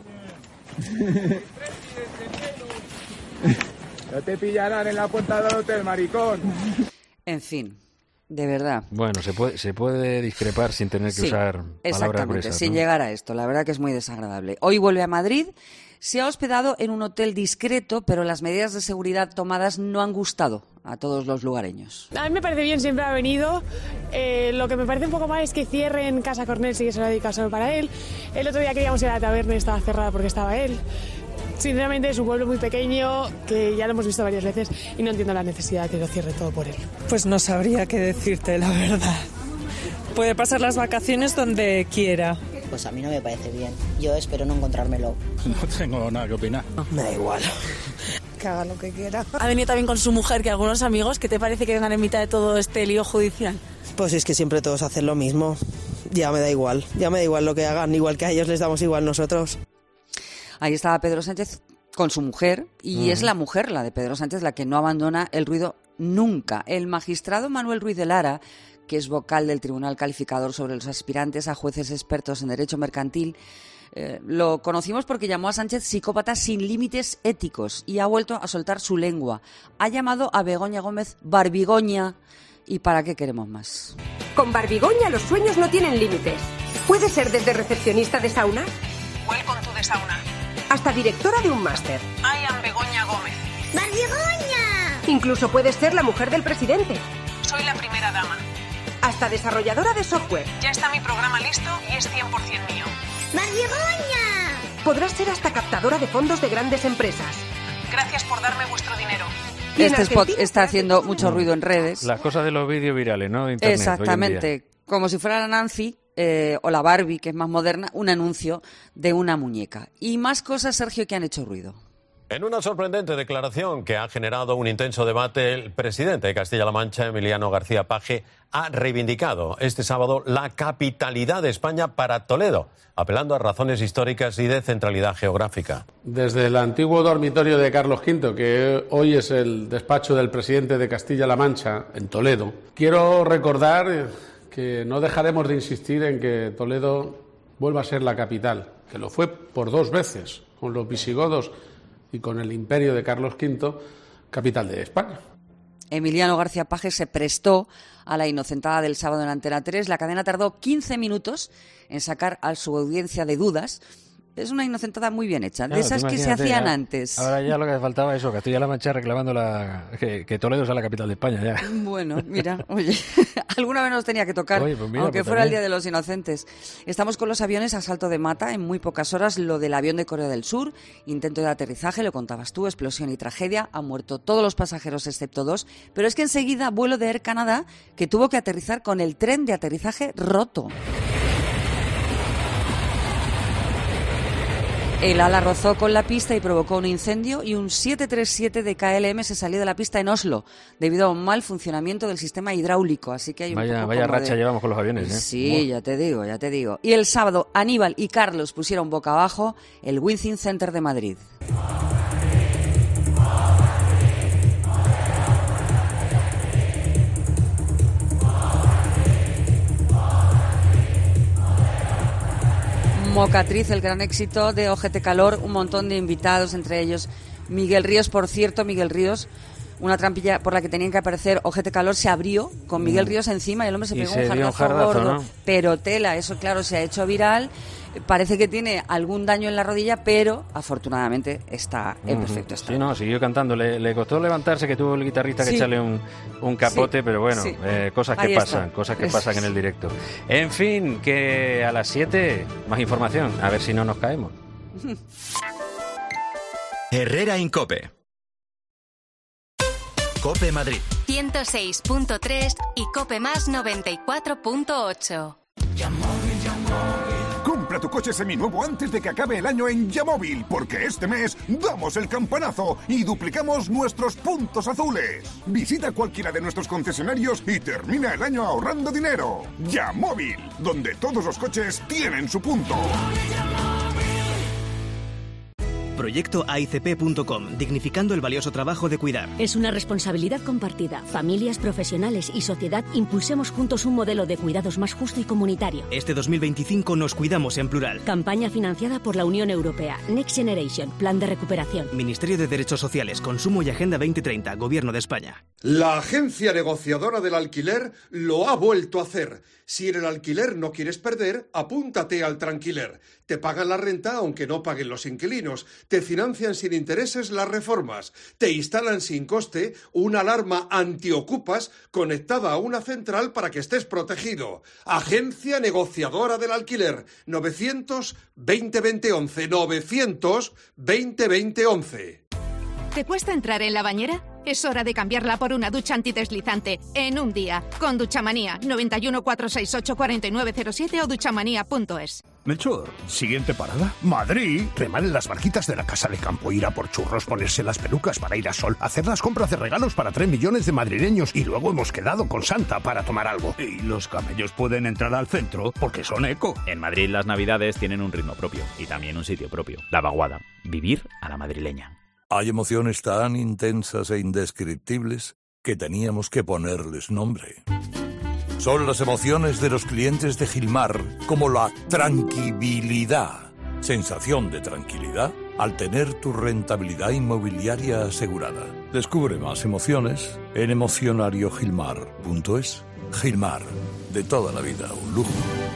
No te pillarán en la puerta del hotel, maricón. En fin, de verdad. Bueno, se puede, se puede discrepar sin tener que sí, usar palabras exactamente, gruesas, sin ¿no? llegar a esto. La verdad que es muy desagradable. Hoy vuelve a Madrid. Se ha hospedado en un hotel discreto, pero las medidas de seguridad tomadas no han gustado a todos los lugareños. A mí me parece bien, siempre ha venido. Eh, lo que me parece un poco mal es que cierren Casa Cornell, sí que se lo ha dedicado solo para él. El otro día queríamos ir a la taberna y estaba cerrada porque estaba él. Sinceramente es un pueblo muy pequeño que ya lo hemos visto varias veces y no entiendo la necesidad de que lo cierre todo por él. Pues no sabría qué decirte, la verdad. Puede pasar las vacaciones donde quiera. Pues a mí no me parece bien. Yo espero no encontrármelo. No tengo nada que opinar. Me da igual. Que haga lo que quiera. Ha venido también con su mujer, que algunos amigos, ¿qué te parece que vengan en mitad de todo este lío judicial? Pues es que siempre todos hacen lo mismo. Ya me da igual. Ya me da igual lo que hagan, igual que a ellos les damos igual nosotros. Ahí estaba Pedro Sánchez con su mujer, y mm. es la mujer, la de Pedro Sánchez, la que no abandona el ruido nunca. El magistrado Manuel Ruiz de Lara, que es vocal del Tribunal Calificador sobre los aspirantes a jueces expertos en derecho mercantil, eh, lo conocimos porque llamó a Sánchez psicópata sin límites éticos y ha vuelto a soltar su lengua. Ha llamado a Begoña Gómez Barbigoña. ¿Y para qué queremos más? Con Barbigoña los sueños no tienen límites. Puede ser desde recepcionista de sauna, Welcome to the sauna, hasta directora de un máster. I am Begoña Gómez. ¡Barbigoña! Incluso puedes ser la mujer del presidente. Soy la primera dama. Hasta desarrolladora de software. Ya está mi programa listo y es cien por ciento mío. ¡Barbigoña! Podrás ser hasta captadora de fondos de grandes empresas. Gracias por darme vuestro dinero. Este spot está haciendo mucho ruido en redes. Las cosas de los vídeos virales, ¿no? Internet, exactamente. Como si fuera la Nancy eh, o la Barbie, que es más moderna, un anuncio de una muñeca. Y más cosas, Sergio, que han hecho ruido. En una sorprendente declaración que ha generado un intenso debate, el presidente de Castilla-La Mancha, Emiliano García Paje, ha reivindicado este sábado la capitalidad de España para Toledo, apelando a razones históricas y de centralidad geográfica. Desde el antiguo dormitorio de Carlos quinto, que hoy es el despacho del presidente de Castilla-La Mancha, en Toledo, quiero recordar que no dejaremos de insistir en que Toledo vuelva a ser la capital, que lo fue por dos veces, con los visigodos y con el imperio de Carlos quinto, capital de España. Emiliano García Paje se prestó a la inocentada del sábado en Antena tres. La cadena tardó quince minutos en sacar a su audiencia de dudas. Es una inocentada muy bien hecha, de Claro, esas que se hacían ya, antes. Ahora ya lo que faltaba es eso, Castilla-La Mancha reclamando la, que, que Toledo sea la capital de España ya. Bueno, mira, oye, alguna vez nos tenía que tocar, oye, pues mira, aunque pues fuera también el Día de los Inocentes. Estamos con los aviones a salto de mata, en muy pocas horas lo del avión de Corea del Sur, intento de aterrizaje, lo contabas tú, explosión y tragedia, han muerto todos los pasajeros excepto dos, pero es que enseguida vuelo de Air Canada que tuvo que aterrizar con el tren de aterrizaje roto. El ala rozó con la pista y provocó un incendio y un siete treinta y siete de K L M se salió de la pista en Oslo debido a un mal funcionamiento del sistema hidráulico. Así que hay un vaya, poco vaya como racha de... llevamos con los aviones, ¿eh? Sí, Uf. ya te digo, ya te digo. Y el sábado Aníbal y Carlos pusieron boca abajo el Withing Center de Madrid. Mocatriz, el gran éxito de Ojete Calor, un montón de invitados, entre ellos Miguel Ríos. Por cierto, Miguel Ríos, una trampilla por la que tenían que aparecer Ojete Calor se abrió con Miguel Ríos encima y el hombre se Y pegó se un dio un jardazo, jardazo, gordo. ¿no? Pero tela, eso claro, se ha hecho viral. Parece que tiene algún daño en la rodilla, pero afortunadamente está en perfecto estado. Sí, no, siguió cantando. Le, le costó levantarse, que tuvo el guitarrista que Sí. echarle un, un capote, Sí, pero bueno, sí. eh, cosas que Ahí pasan, está. cosas que Es- pasan en el directo. En fin, que a las siete más información, a ver si no nos caemos. Herrera Incope. Cope Madrid. ciento seis punto tres y Cope Más noventa y cuatro punto ocho. Compra tu coche seminuevo antes de que acabe el año en Yamóvil, porque este mes damos el campanazo y duplicamos nuestros puntos azules. Visita cualquiera de nuestros concesionarios y termina el año ahorrando dinero. Yamóvil, donde todos los coches tienen su punto. Proyecto A I C P punto com, dignificando el valioso trabajo de cuidar. Es una responsabilidad compartida. Familias, profesionales y sociedad impulsemos juntos un modelo de cuidados más justo y comunitario. Este dos mil veinticinco nos cuidamos en plural. Campaña financiada por la Unión Europea. Next Generation, Plan de Recuperación. Ministerio de Derechos Sociales, Consumo y Agenda veinte treinta, Gobierno de España. La agencia negociadora del alquiler lo ha vuelto a hacer. Si en el alquiler no quieres perder, apúntate al Tranquiler. Te pagan la renta aunque no paguen los inquilinos. Te financian sin intereses las reformas. Te instalan sin coste una alarma antiocupas conectada a una central para que estés protegido. Agencia negociadora del alquiler. novecientos veinte veinte once. novecientos veinte veinte once. ¿Te cuesta entrar en la bañera? Es hora de cambiarla por una ducha antideslizante en un día con Duchamanía. noventa y uno, cuatrocientos sesenta y ocho, cuarenta y nueve cero siete o duchamanía punto es. Melchor, siguiente parada, Madrid. Remar en las barquitas de la Casa de Campo, ir a por churros, ponerse las pelucas para ir a Sol, hacer las compras de regalos para tres millones de madrileños y luego hemos quedado con Santa para tomar algo. Y los camellos pueden entrar al centro porque son eco. En Madrid las navidades tienen un ritmo propio y también un sitio propio. La Vaguada. Vivir a la madrileña. Hay emociones tan intensas e indescriptibles que teníamos que ponerles nombre. Son las emociones de los clientes de Gilmar, como la tranquilidad. Sensación de tranquilidad al tener tu rentabilidad inmobiliaria asegurada. Descubre más emociones en emocionario gilmar punto es. Gilmar, de toda la vida, un lujo.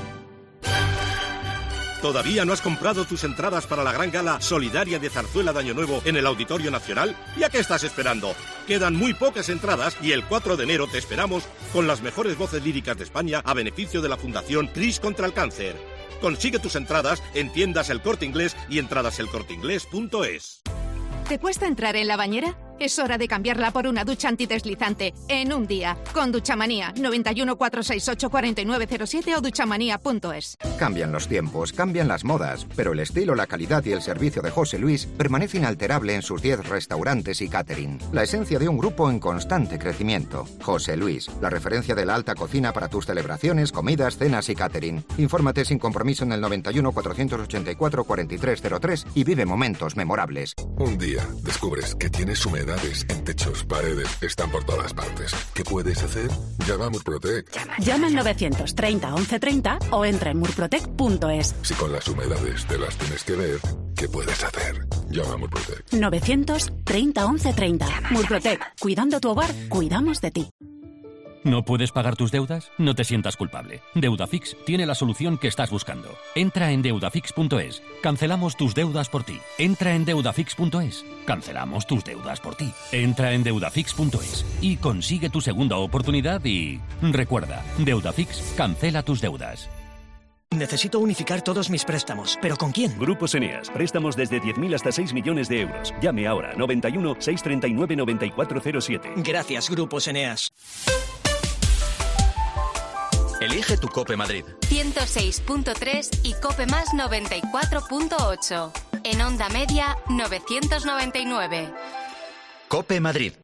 ¿Todavía no has comprado tus entradas para la gran gala solidaria de Zarzuela de Año Nuevo en el Auditorio Nacional? ¿Y a qué estás esperando? Quedan muy pocas entradas y el cuatro de enero te esperamos con las mejores voces líricas de España a beneficio de la Fundación Cris contra el Cáncer. Consigue tus entradas en tiendas El Corte Inglés y entradas el corte inglés punto es. ¿Te cuesta entrar en la bañera? Es hora de cambiarla por una ducha antideslizante en un día. Con Duchamanía. noventa y uno, cuatrocientos sesenta y ocho, cuarenta y nueve cero siete o duchamanía punto es. Cambian los tiempos, cambian las modas, pero el estilo, la calidad y el servicio de José Luis permanece inalterable en sus diez restaurantes y catering. La esencia de un grupo en constante crecimiento. José Luis, la referencia de la alta cocina para tus celebraciones, comidas, cenas y catering. Infórmate sin compromiso en el noventa y uno, cuatrocientos ochenta y cuatro, cuarenta y tres cero tres y vive momentos memorables. Un día descubres que tienes humedades en techos, paredes, están por todas partes. ¿Qué puedes hacer? Llama a Murprotec. Llama al novecientos treinta, once treinta o entra en murprotec punto es. Si con las humedades te las tienes que ver, ¿qué puedes hacer? Llama a Murprotec. novecientos treinta, once treinta. Murprotec. Cuidando tu hogar, cuidamos de ti. ¿No puedes pagar tus deudas? No te sientas culpable. Deudafix tiene la solución que estás buscando. Entra en deudafix punto es. Cancelamos tus deudas por ti. Entra en deudafix punto es. Cancelamos tus deudas por ti. Entra en deudafix punto es y consigue tu segunda oportunidad y... recuerda, Deudafix cancela tus deudas. Necesito unificar todos mis préstamos, ¿pero con quién? Grupos Eneas. Préstamos desde diez mil hasta seis millones de euros. Llame ahora. noventa y uno, seiscientos treinta y nueve, noventa y cuatro cero siete. Gracias, Grupos Eneas. Elige tu Cope Madrid. ciento seis punto tres y Cope Más noventa y cuatro punto ocho. En onda media, novecientos noventa y nueve. Cope Madrid.